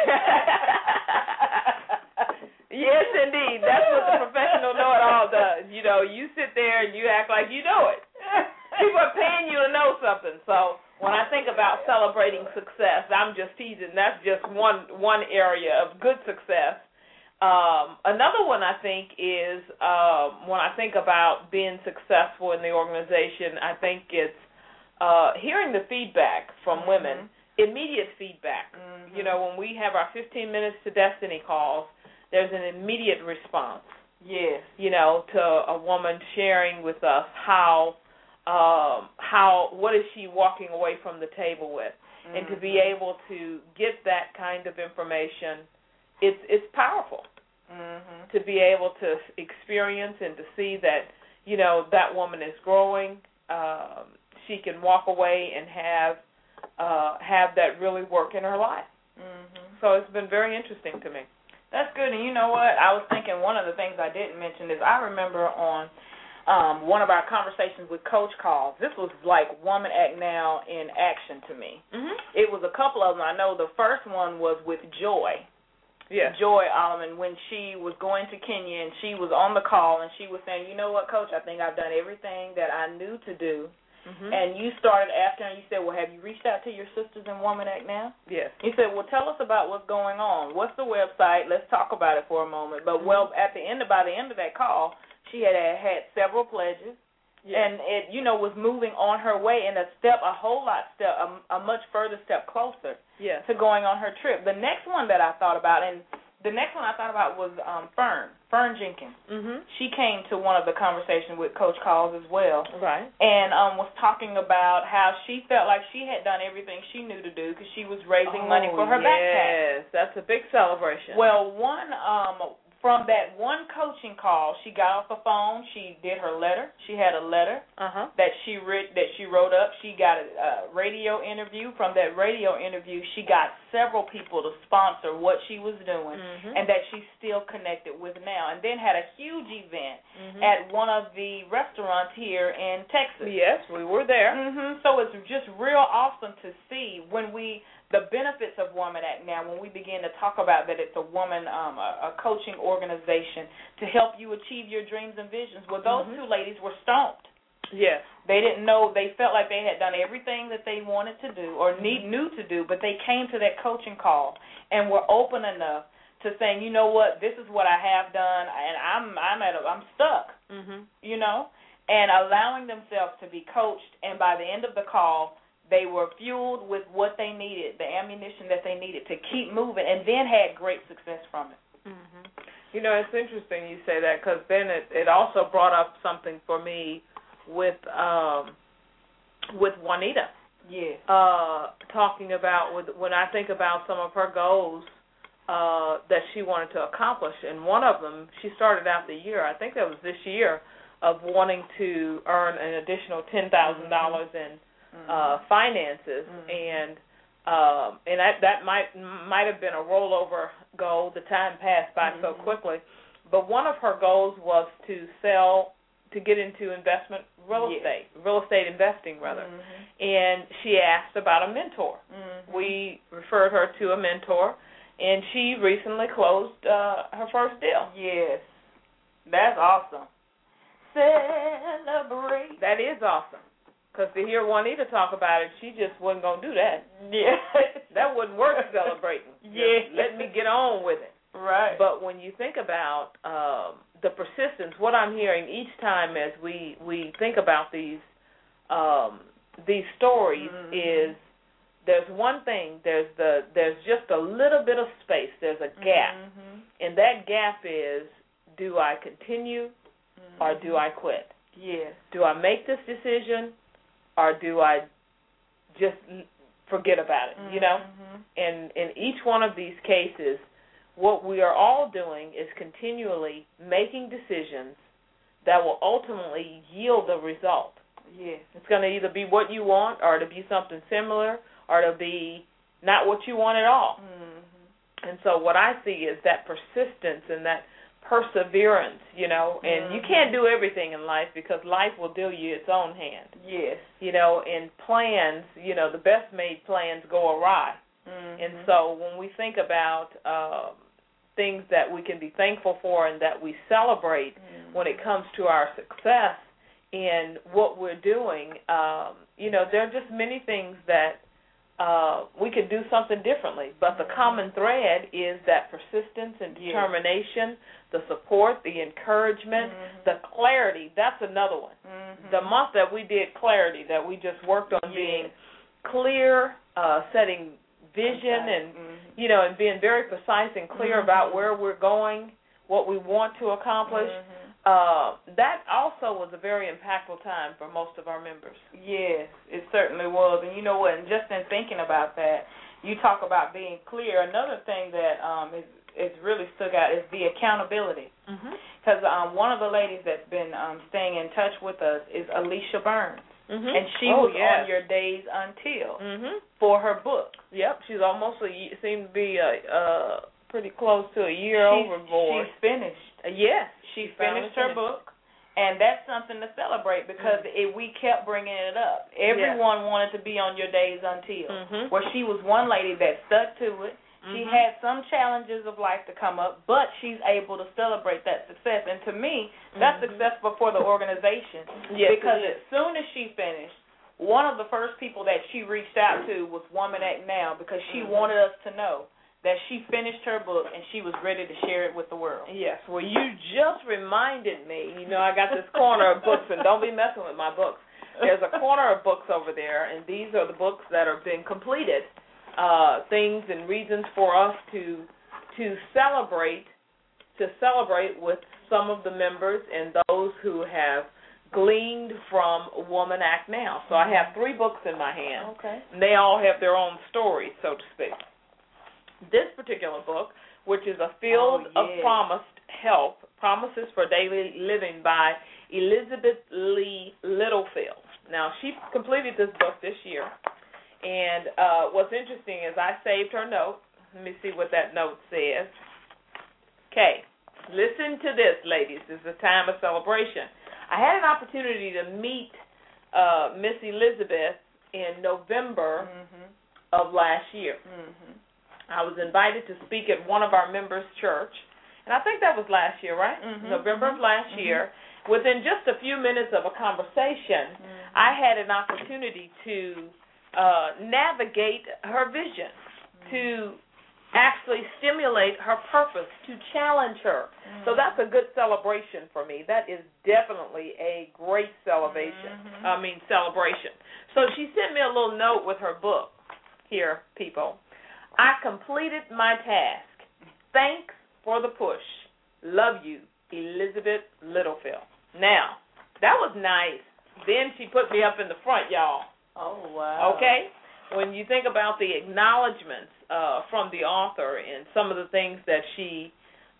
Yes, indeed. That's what the professional know-it-all does. You know, you sit there and you act like you know it. People are paying you to know something. So when I think about celebrating success, I'm just teasing. That's just one one area of good success. Um, another one I think is um, when I think about being successful in the organization, I think it's uh, hearing the feedback from mm-hmm. women, immediate feedback. Mm-hmm. You know, when we have our fifteen minutes to destiny calls, there's an immediate response. Yes. You know, to a woman sharing with us how, um, how what is she walking away from the table with, mm-hmm. and to be able to get that kind of information. It's it's powerful mm-hmm. to be able to experience and to see that, you know, that woman is growing. Um, she can walk away and have uh, have that really work in her life. Mm-hmm. So it's been very interesting to me. That's good. And you know what? I was thinking one of the things I didn't mention is I remember on um, one of our conversations with Coach Calls, this was like Woman Act Now in action to me. Mm-hmm. It was a couple of them. I know the first one was with Joy. Yeah. Joy Alleman, when she was going to Kenya and she was on the call and she was saying, you know what, Coach, I think I've done everything that I knew to do. Mm-hmm. And you started after and you said, well, have you reached out to your sisters in Woman Act Now? Yes. You said, well, tell us about what's going on. What's the website? Let's talk about it for a moment. But, mm-hmm. well, at the end, by the end of that call, she had had several pledges. Yes. And it, you know, was moving on her way in a step, a whole lot step, a, a much further step closer yes. to going on her trip. The next one that I thought about, and the next one I thought about was um, Fern, Fern Jenkins. Mhm. She came to one of the conversations with Coach Calls as well. Right. And um, was talking about how she felt like she had done everything she knew to do because she was raising oh, money for her yes. backpack. Yes, that's a big celebration. Well, one um, from that one coaching call, she got off the phone. She did her letter. She had a letter uh-huh. that she writ that she wrote up. She got a, a radio interview. From that radio interview, she got several people to sponsor what she was doing, mm-hmm. and that she's still connected with now. And then had a huge event mm-hmm. at one of the restaurants here in Texas. Yes, we were there. Mm-hmm. So it's just real awesome to see when we. The benefits of Woman Act Now, when we begin to talk about that it's a woman, um, a, a coaching organization to help you achieve your dreams and visions. Well, those mm-hmm. two ladies were stumped. Yes. They didn't know, they felt like they had done everything that they wanted to do or mm-hmm. need knew to do, but they came to that coaching call and were open enough to saying, you know what, this is what I have done, and I'm I'm at a, I'm stuck, mm-hmm. you know, and allowing themselves to be coached, and by the end of the call, they were fueled with what they needed, the ammunition that they needed to keep moving, and then had great success from it. Mm-hmm. You know, it's interesting you say that because then it, it also brought up something for me with um, with Juanita. Yeah. Uh, talking about with, when I think about some of her goals uh, that she wanted to accomplish, and one of them, she started out the year, I think that was this year, of wanting to earn an additional ten thousand dollars mm-hmm. in Uh, finances, mm-hmm. and um, and that that might might have been a rollover goal. The time passed by mm-hmm. so quickly, but one of her goals was to sell, to get into investment real yes. estate, real estate investing rather. Mm-hmm. And she asked about a mentor. Mm-hmm. We referred her to a mentor, and she recently closed uh, her first deal. Yes, that's awesome. Celebrate. That is awesome. Because to hear Juanita talk about it, she just wasn't going to do that. Yeah. That wouldn't work celebrating. Yeah. Just let me get on with it. Right. But when you think about um, the persistence, what I'm hearing each time as we, we think about these um, these stories mm-hmm. is there's one thing, there's the there's just a little bit of space, there's a gap. Mm-hmm. And that gap is, do I continue mm-hmm. or do I quit? Yes. Do I make this decision? Or do I just forget about it, you know? Mm-hmm. And in each one of these cases, what we are all doing is continually making decisions that will ultimately yield a result. Yes. It's going to either be what you want or to be something similar or to be not what you want at all. Mm-hmm. And so what I see is that persistence and that perseverance, you know, and mm-hmm. you can't do everything in life because life will deal you its own hand. Yes. You know, and plans, you know, the best made plans go awry. Mm-hmm. And so when we think about um, things that we can be thankful for and that we celebrate mm-hmm. when it comes to our success in what we're doing, um, you know, there are just many things that Uh, we could do something differently, but the common thread is that persistence and determination, yes. the support, the encouragement, mm-hmm. the clarity. That's another one. Mm-hmm. The month that we did clarity, that we just worked on yes. being clear, uh, setting vision, okay. and mm-hmm. you know, and being very precise and clear mm-hmm. about where we're going, what we want to accomplish. Mm-hmm. Uh, that also was a very impactful time for most of our members. Yes, it certainly was. And you know what, and just in thinking about that, you talk about being clear. Another thing that um, is, is really stuck out is the accountability. Because mm-hmm. um, one of the ladies that's been um, staying in touch with us is Alicia Burns. Mm-hmm. And she oh, was yes. on Your Days Until mm-hmm. for her book. Yep, she's almost, a, seemed to be a, uh, pretty close to a year she's, overboard. She's finished. Uh, yes. She finished her book, and that's something to celebrate because mm-hmm. it, we kept bringing it up. Everyone yeah. wanted to be on Your Days Until, mm-hmm. where she was one lady that stuck to it. She mm-hmm. had some challenges of life to come up, but she's able to celebrate that success. And to me, that's mm-hmm. successful for the organization yes, because as soon as she finished, one of the first people that she reached out to was Woman Act Now because she mm-hmm. wanted us to know that she finished her book and she was ready to share it with the world. Yes. Well, you just reminded me. You know, I got this corner of books, and don't be messing with my books. There's a corner of books over there, and these are the books that are being completed, uh, things and reasons for us to to celebrate to celebrate with some of the members and those who have gleaned from Woman Act Now. So I have three books in my hand. Okay. And they all have their own stories, so to speak. This particular book, which is A Field oh, yeah. of Promised Help, Promises for Daily Living by Elizabeth Lee Littlefield. Now, she completed this book this year, and uh, what's interesting is I saved her note. Let me see what that note says. Okay, listen to this, ladies. This is a time of celebration. I had an opportunity to meet uh, Miss Elizabeth in November mm-hmm. of last year. Mm-hmm. I was invited to speak at one of our members' church, and I think that was last year, right? Mm-hmm. November of last mm-hmm. year. Within just a few minutes of a conversation, mm-hmm. I had an opportunity to uh, navigate her vision, mm-hmm. to actually stimulate her purpose, to challenge her. Mm-hmm. So that's a good celebration for me. That is definitely a great celebration. Mm-hmm. I mean, celebration. So she sent me a little note with her book. Here, people. I completed my task. Thanks for the push. Love you, Elizabeth Littlefield. Now, that was nice. Then she put me up in the front, y'all. Oh, wow. Okay? When you think about the acknowledgments uh, from the author and some of the things that she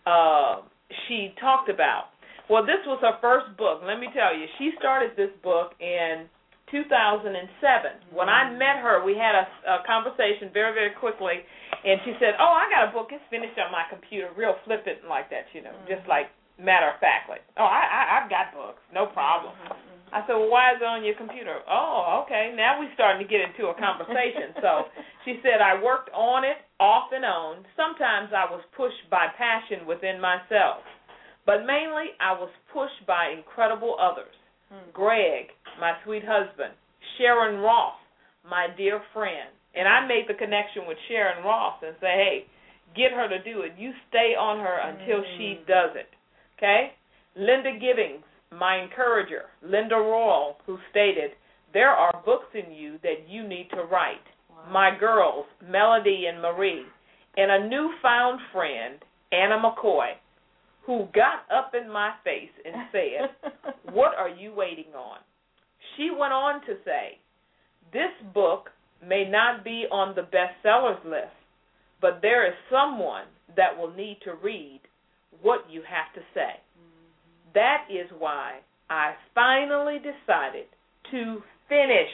uh, she talked about. Well, this was her first book. Let me tell you, she started this book in two thousand seven. When I met her, we had a, a conversation very, very quickly, and she said, oh, I got a book. It's finished on my computer, real flippant like that, you know, mm-hmm. just like matter-of-factly. Oh, I, I, I've got books, no problem. Mm-hmm. I said, well, why is it on your computer? Oh, okay, now we're starting to get into a conversation. So she said, I worked on it off and on. Sometimes I was pushed by passion within myself, but mainly I was pushed by incredible others. Greg, my sweet husband, Sharon Ross, my dear friend. And I made the connection with Sharon Ross and say, hey, get her to do it. You stay on her until mm. she does it. Okay? Linda Gibbings, my encourager, Linda Royal, who stated, there are books in you that you need to write. Wow. My girls, Melody and Marie, and a newfound friend, Anna McCoy, who got up in my face and said, what are you waiting on? She went on to say, this book may not be on the bestsellers list, but there is someone that will need to read what you have to say. Mm-hmm. That is why I finally decided to finish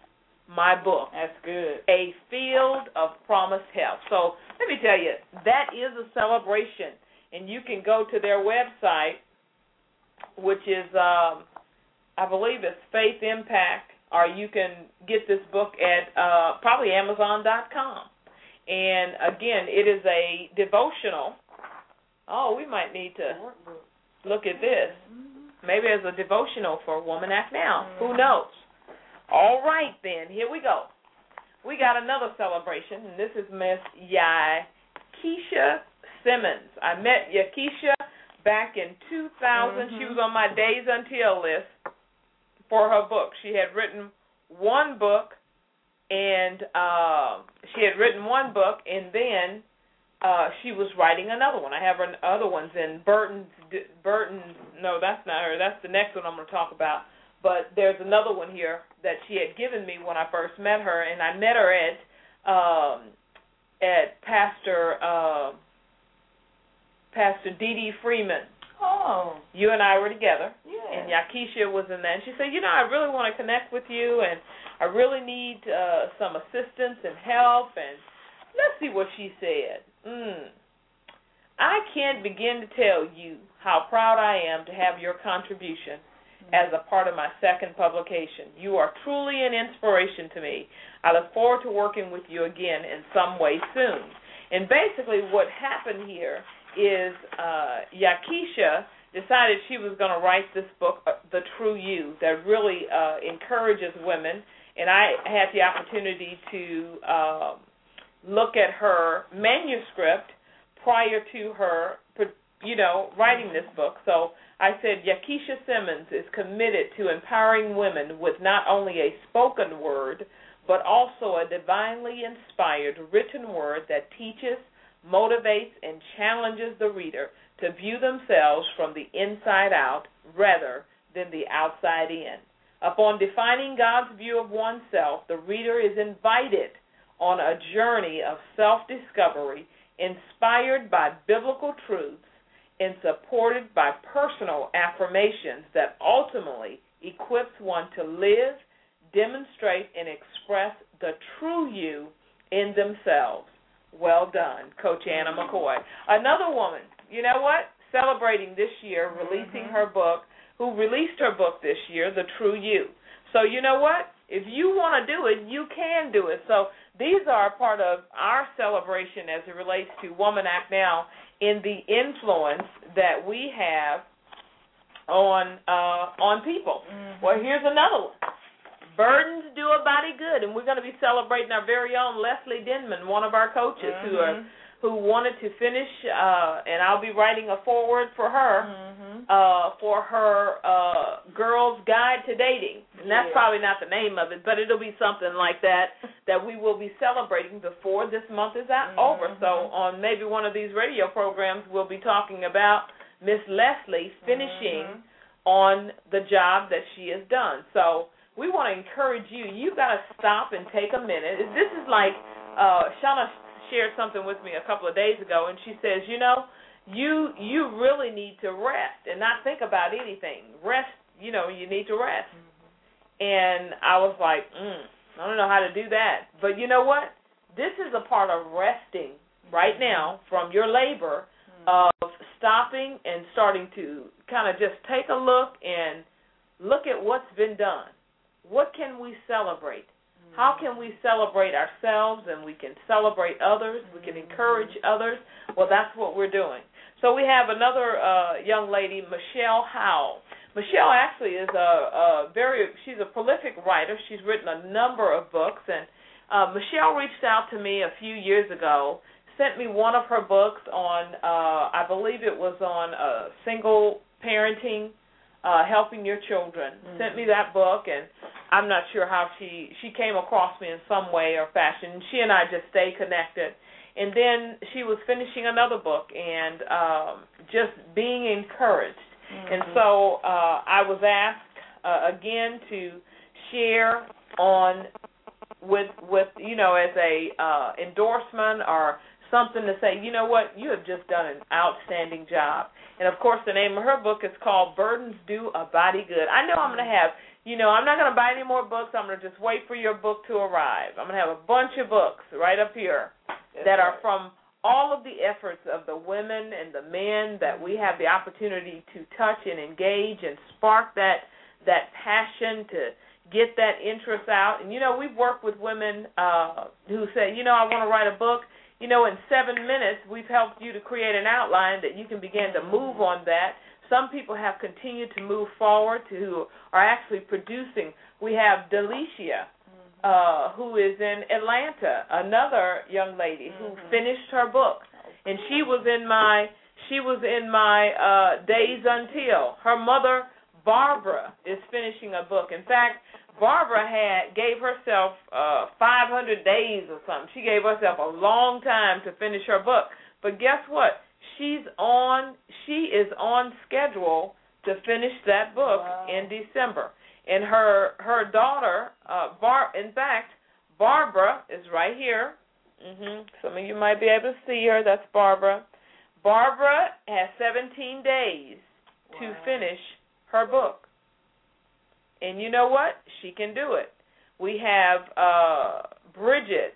my book. That's good. A Field of Promised Help. So let me tell you, that is a celebration. And you can go to their website, which is, um, I believe it's Faith Impact, or you can get this book at uh, probably Amazon dot com. And, again, it is a devotional. Oh, we might need to look at this. Maybe as a devotional for Woman Act Now. Who knows? All right, then. Here we go. We got another celebration, and this is Miss Yakisha Simmons. I met Yakisha back in two thousand. Mm-hmm. She was on my Days Until list for her book. She had written one book, and uh, she had written one book, and then uh, she was writing another one. I have her other ones in Burton's. Burton's. No, that's not her. That's the next one I'm going to talk about. But there's another one here that she had given me when I first met her, and I met her at um, at Pastor uh, Pastor Dee Dee Freeman. Oh. You and I were together, yeah. and Yakisha was in there. And she said, you know, I really want to connect with you, and I really need uh, some assistance and help, and let's see what she said. Mm. I can't begin to tell you how proud I am to have your contribution as a part of my second publication. You are truly an inspiration to me. I look forward to working with you again in some way soon. And basically what happened here is uh, Yakisha decided she was going to write this book, uh, The True You, that really uh, encourages women. And I had the opportunity to uh, look at her manuscript prior to her, you know, writing this book. So I said, Yakisha Simmons is committed to empowering women with not only a spoken word, but also a divinely inspired written word that teaches, motivates and challenges the reader to view themselves from the inside out rather than the outside in. Upon defining God's view of oneself, the reader is invited on a journey of self-discovery inspired by biblical truths and supported by personal affirmations that ultimately equips one to live, demonstrate, and express the true you in themselves. Well done, Coach Anna McCoy. Another woman, you know what, celebrating this year, releasing mm-hmm. her book, who released her book this year, The True You. So you know what? If you want to do it, you can do it. So these are part of our celebration as it relates to Woman Act Now in the influence that we have on uh, on people. Mm-hmm. Well, here's another one. Burdens do a body good, and we're going to be celebrating our very own Leslie Denman, one of our coaches, mm-hmm. who are who wanted to finish, uh, and I'll be writing a foreword for her mm-hmm. uh, for her uh, Girl's Guide to Dating. And that's yeah. probably not the name of it, but it'll be something like that that we will be celebrating before this month is out, mm-hmm. over. So on maybe one of these radio programs, we'll be talking about Miss Leslie finishing mm-hmm. on the job that she has done. So we want to encourage you. You've got to stop and take a minute. This is like uh, Shauna shared something with me a couple of days ago, and she says, you know, you you really need to rest and not think about anything. Rest, you know, you need to rest. Mm-hmm. And I was like, mm, I don't know how to do that. But you know what? This is a part of resting right now from your labor mm-hmm. of stopping and starting to kind of just take a look and look at what's been done. What can we celebrate? How can we celebrate ourselves and we can celebrate others? We can encourage others. Well, that's what we're doing. So we have another uh, young lady, Michelle Howell. Michelle actually is a, a very, she's a prolific writer. She's written a number of books. And uh, Michelle reached out to me a few years ago, sent me one of her books on, uh, I believe it was on uh, single parenting, Uh, helping your children, mm-hmm. sent me that book, and I'm not sure how she, she came across me in some way or fashion. She and I just stayed connected. And then she was finishing another book and um, just being encouraged. Mm-hmm. And so uh, I was asked uh, again to share on with, with you know, as a uh, endorsement or something to say, you know what, you have just done an outstanding job. And, of course, the name of her book is called Burdens Do a Body Good. I know I'm going to have, you know, I'm not going to buy any more books. I'm going to just wait for your book to arrive. I'm going to have a bunch of books right up here yes, that are from all of the efforts of the women and the men that we have the opportunity to touch and engage and spark that that passion to get that interest out. And, you know, we've worked with women uh, who say, you know, I want to write a book. You know, in seven minutes, we've helped you to create an outline that you can begin to move on that. Some people have continued to move forward to who are actually producing. We have Delicia, mm-hmm. uh, who is in Atlanta, another young lady mm-hmm. who finished her book, and she was in my she was in my uh, Days Until. Her mother, Barbara, is finishing a book. In fact, Barbara had gave herself uh, five hundred days or something. She gave herself a long time to finish her book. But guess what? She's on. She is on schedule to finish that book wow. in December. And her her daughter, uh, Bar. In fact, Barbara is right here. Mm-hmm. Some of you might be able to see her. That's Barbara. Barbara has seventeen days wow. to finish her book. And you know what? She can do it. We have uh, Bridget.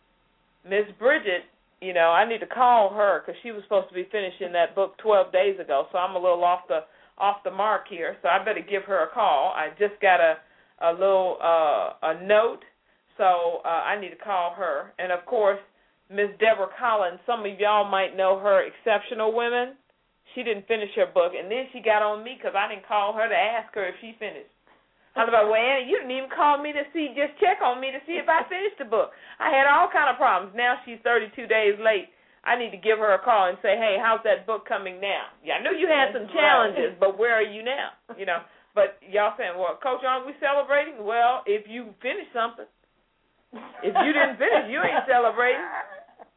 Miss Bridget, you know, I need to call her because she was supposed to be finishing that book twelve days ago, so I'm a little off the off the mark here, so I better give her a call. I just got a, a little uh, a note, so uh, I need to call her. And, of course, Miss Deborah Collins, some of y'all might know her, Exceptional Women. She didn't finish her book, and then she got on me because I didn't call her to ask her if she finished. I was like, well, Anna, you didn't even call me to see, just check on me to see if I finished the book. I had all kind of problems. Now she's thirty-two days late. I need to give her a call and say, hey, how's that book coming now? Yeah, I know you had some challenges, but where are you now? You know, but y'all saying, well, Coach, aren't we celebrating? Well, if you finish something. If you didn't finish, you ain't celebrating.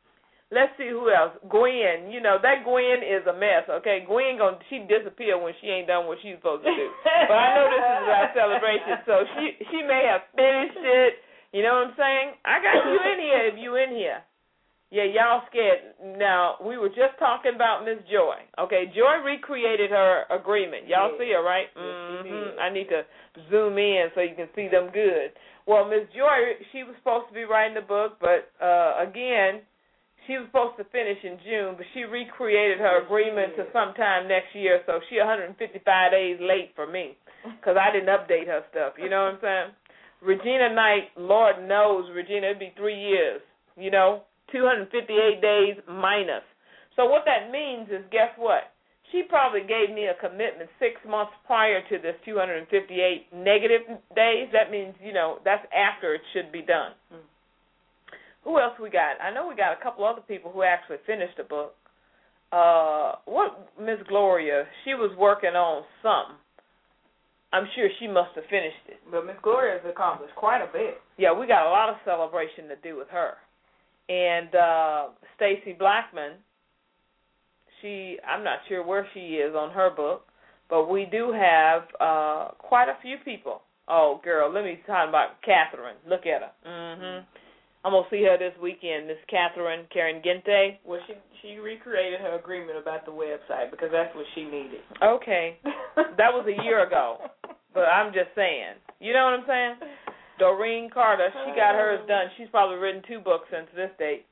Let's see who else. Gwen. You know, that Gwen is a mess, okay? Gwen, gonna, she disappear when she ain't done what she's supposed to do. But I know this is our celebration, so she she may have finished it. You know what I'm saying? I got you in here if you in here. Yeah, y'all scared. Now, we were just talking about Miss Joy. Okay, Joy recreated her agreement. Y'all yeah. see her, right? Yes, mm-hmm. I need to zoom in so you can see them good. Well, Miss Joy, she was supposed to be writing the book, but, uh, again, she was supposed to finish in June, but she recreated her agreement to sometime next year, so she one hundred fifty-five days late for me because I didn't update her stuff. You know what I'm saying? Regina Knight, Lord knows, Regina, it'd be three years, you know, two hundred fifty-eight days minus. So what that means is, guess what? She probably gave me a commitment six months prior to this two hundred fifty-eight negative days. That means, you know, that's after it should be done. Mm. Who else we got? I know we got a couple other people who actually finished the book. Uh, what Miss Gloria, she was working on something. I'm sure she must have finished it. But Miss Gloria has accomplished quite a bit. Yeah, we got a lot of celebration to do with her. And uh, Stacy Blackman, she, I'm not sure where she is on her book, but we do have uh, quite a few people. Oh, girl, let me talk about Catherine. Look at her. Mm-hmm. I'm going to see her this weekend, Miss Catherine Karen Gente. Well, she she recreated her agreement about the website because that's what she needed. Okay. That was a year ago, but I'm just saying. You know what I'm saying? Doreen Carter, she got hers done. She's probably written two books since this date.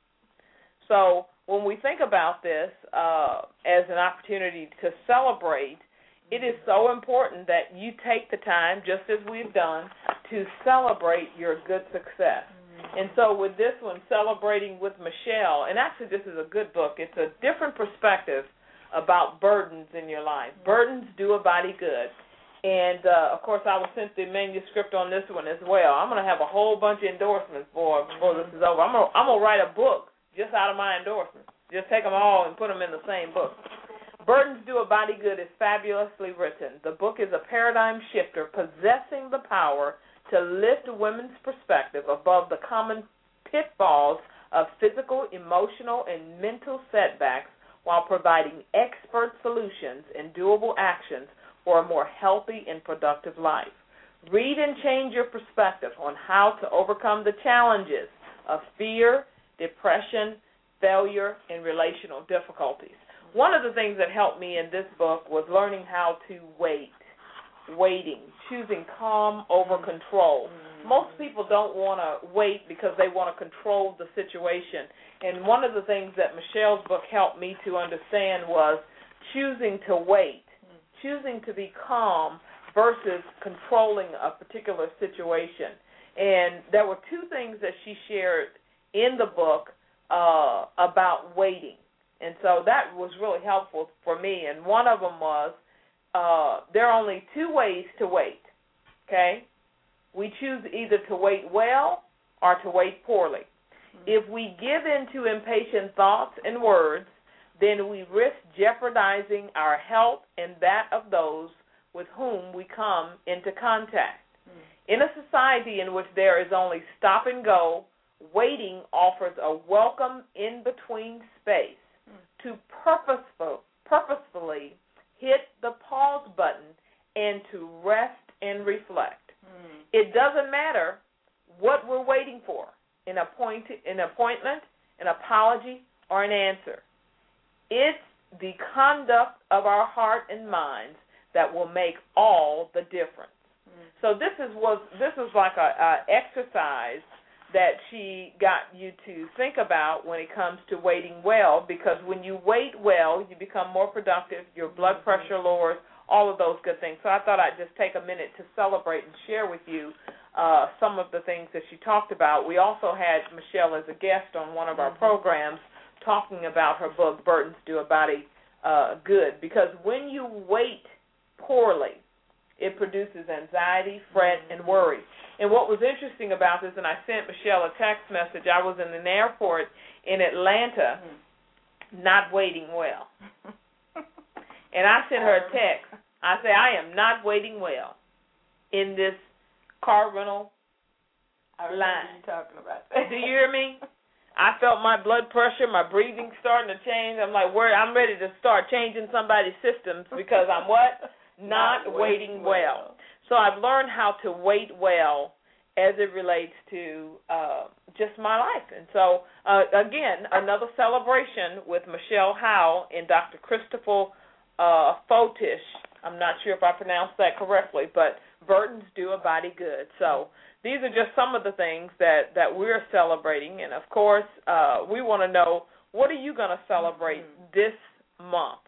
So when we think about this uh, as an opportunity to celebrate, it is so important that you take the time, just as we've done, to celebrate your good success. And so with this one, Celebrating with Michelle, and actually this is a good book. It's a different perspective about burdens in your life. Burdens do a body good. And, uh, of course, I was sent the manuscript on this one as well. I'm going to have a whole bunch of endorsements for before this is over. I'm going I'm to write a book just out of my endorsements. Just take them all and put them in the same book. Burdens Do a Body Good is fabulously written. The book is a paradigm shifter possessing the power to lift women's perspective above the common pitfalls of physical, emotional, and mental setbacks while providing expert solutions and doable actions for a more healthy and productive life. Read and change your perspective on how to overcome the challenges of fear, depression, failure, and relational difficulties. One of the things that helped me in this book was learning how to wait. Waiting, choosing calm over control. Mm-hmm. Most people don't want to wait because they want to control the situation. And one of the things that Michelle's book helped me to understand was choosing to wait, mm-hmm. choosing to be calm versus controlling a particular situation. And there were two things that she shared in the book uh, about waiting. And so that was really helpful for me. And one of them was, Uh, there are only two ways to wait, okay? We choose either to wait well or to wait poorly. Mm-hmm. If we give in to impatient thoughts and words, then we risk jeopardizing our health and that of those with whom we come into contact. Mm-hmm. In a society in which there is only stop and go, waiting offers a welcome in-between space mm-hmm. to purposeful, purposefully hit the pause button and to rest and reflect. Mm. It doesn't matter what we're waiting for, an, appoint, an appointment, an apology, or an answer. It's the conduct of our heart and minds that will make all the difference. Mm. So this is was this is like a, a exercise that she got you to think about when it comes to waiting well, because when you wait well, you become more productive, your blood pressure lowers, all of those good things. So I thought I'd just take a minute to celebrate and share with you uh, some of the things that she talked about. We also had Michelle as a guest on one of our programs talking about her book, Burdens Do a Body uh, Good, because when you wait poorly, it produces anxiety, fret, and worry. And what was interesting about this, and I sent Michelle a text message, I was in an airport in Atlanta mm-hmm. not waiting well. And I sent her a text. I said, I am not waiting well in this car rental I line. You talking about that. Do you hear me? I felt my blood pressure, my breathing starting to change. I'm like, where I'm ready to start changing somebody's systems because I'm what? Not, Not waiting well. well. So I've learned how to wait well as it relates to uh, just my life. And so, uh, again, another celebration with Michelle Howe and Doctor Christopher uh, Fotish. I'm not sure if I pronounced that correctly, but burdens do a body good. So these are just some of the things that, that we're celebrating. And, of course, uh, we want to know, what are you going to celebrate mm-hmm. this month?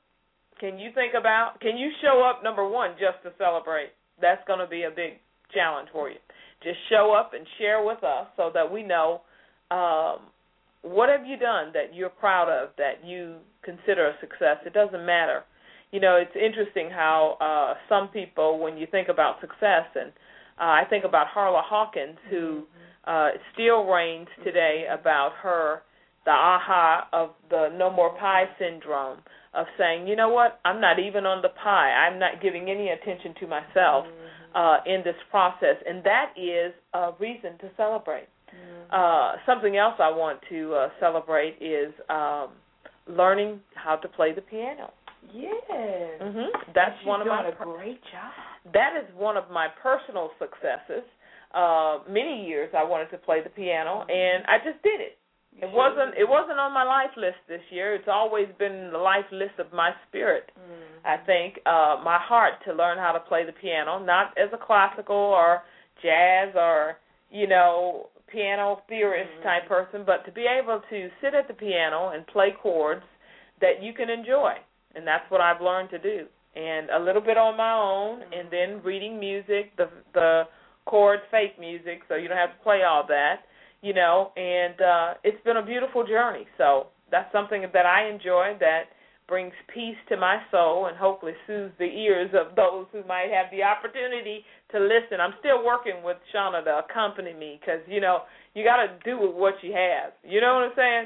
Can you think about, can you show up, number one, just to celebrate? That's going to be a big challenge for you. Just show up and share with us so that we know um, what have you done that you're proud of, that you consider a success. It doesn't matter. You know, it's interesting how uh, some people, when you think about success, and uh, I think about Harla Hawkins, who uh, still reigns today about her, the aha of the no more pie syndrome, of saying, you know what, I'm not even on the pie. I'm not giving any attention to myself mm-hmm. uh, in this process. And that is a reason to celebrate. Mm-hmm. Uh, something else I want to uh, celebrate is um, learning how to play the piano. Yes. Mm-hmm. That's She's one of my a great job. That is one of my personal successes. Uh, many years I wanted to play the piano, mm-hmm. and I just did it. It wasn't it wasn't on my life list this year. It's always been the life list of my spirit, mm-hmm. I think, uh, my heart to learn how to play the piano, not as a classical or jazz or, you know, piano theorist mm-hmm. type person, but to be able to sit at the piano and play chords that you can enjoy. And that's what I've learned to do. And a little bit on my own, mm-hmm. and then reading music, the the chords, fake music, so you don't have to play all that. You know, and uh, it's been a beautiful journey. So that's something that I enjoy, that brings peace to my soul and hopefully soothes the ears of those who might have the opportunity to listen. I'm still working with Shauna to accompany me because, you know, you got to do with what you have. You know what I'm saying?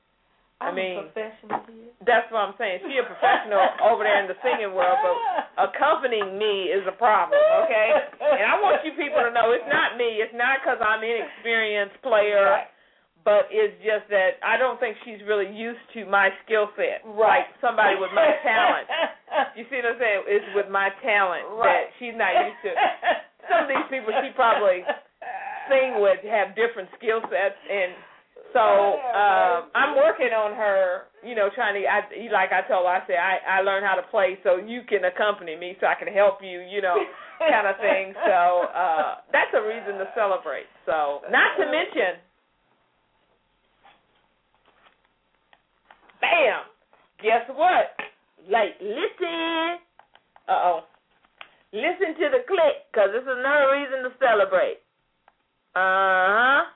I'm I mean, a professional here. That's what I'm saying. She's a professional over there in the singing world, but accompanying me is a problem, okay? And I want you people to know it's not me. It's not because I'm an inexperienced player, right. but it's just that I don't think she's really used to my skill set, right. like somebody with my talent. You see what I'm saying? It's with my talent right. that she's not used to. Some of these people she probably sing with have different skill sets, and so um, I'm working on her, you know, trying to, I, like I told her, I said, I, I learned how to play so you can accompany me so I can help you, you know, kind of thing. So uh, that's a reason to celebrate. So not to mention, bam, guess what? Like, listen. Uh-oh. Listen to the click because this is another reason to celebrate. Uh-huh.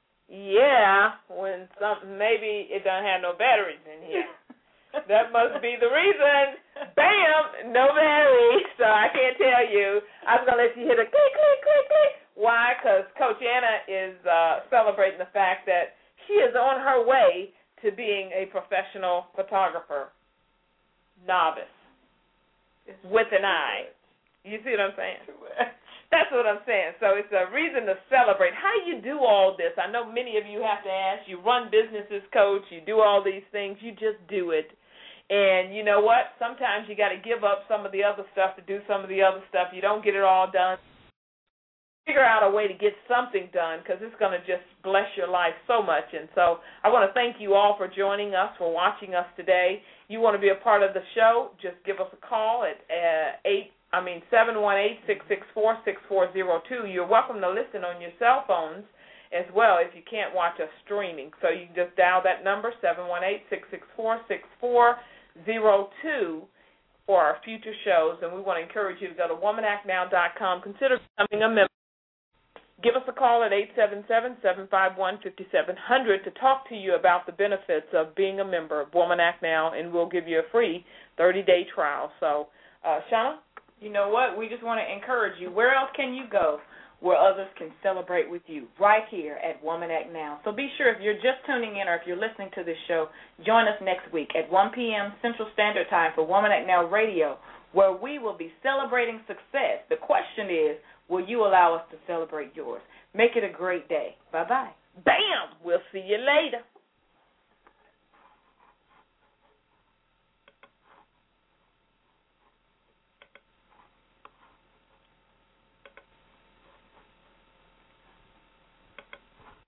Yeah, when some maybe it doesn't have no batteries in here. That must be the reason. Bam, no batteries. So I can't tell you. I was going to let you hit a click, click, click, click. Why? Because Coach Anna is uh, celebrating the fact that she is on her way to being a professional photographer. Novice. It's with an eye. You see what I'm saying? That's what I'm saying. So it's a reason to celebrate. How do you do all this? I know many of you have to ask. You run businesses, Coach. You do all these things. You just do it. And you know what? Sometimes you got to give up some of the other stuff to do some of the other stuff. You don't get it all done. Figure out a way to get something done because it's going to just bless your life so much. And so I want to thank you all for joining us, for watching us today. You want to be a part of the show, just give us a call at uh, eight. I mean, seven one eight, six six four, six four zero two. You're welcome to listen on your cell phones as well if you can't watch us streaming. So you can just dial that number, seven one eight, six six four, six four zero two, for our future shows. And we want to encourage you to go to woman act now dot com. Consider becoming a member. Give us a call at eight seven seven, seven five one, five seven zero zero to talk to you about the benefits of being a member of Woman Act Now, and we'll give you a free thirty-day trial. So, uh, Shauna? You know what? We just want to encourage you. Where else can you go where others can celebrate with you? Right here at Woman Act Now. So be sure if you're just tuning in or if you're listening to this show, join us next week at one p.m. Central Standard Time for Woman Act Now Radio, where we will be celebrating success. The question is, will you allow us to celebrate yours? Make it a great day. Bye-bye. Bam! We'll see you later.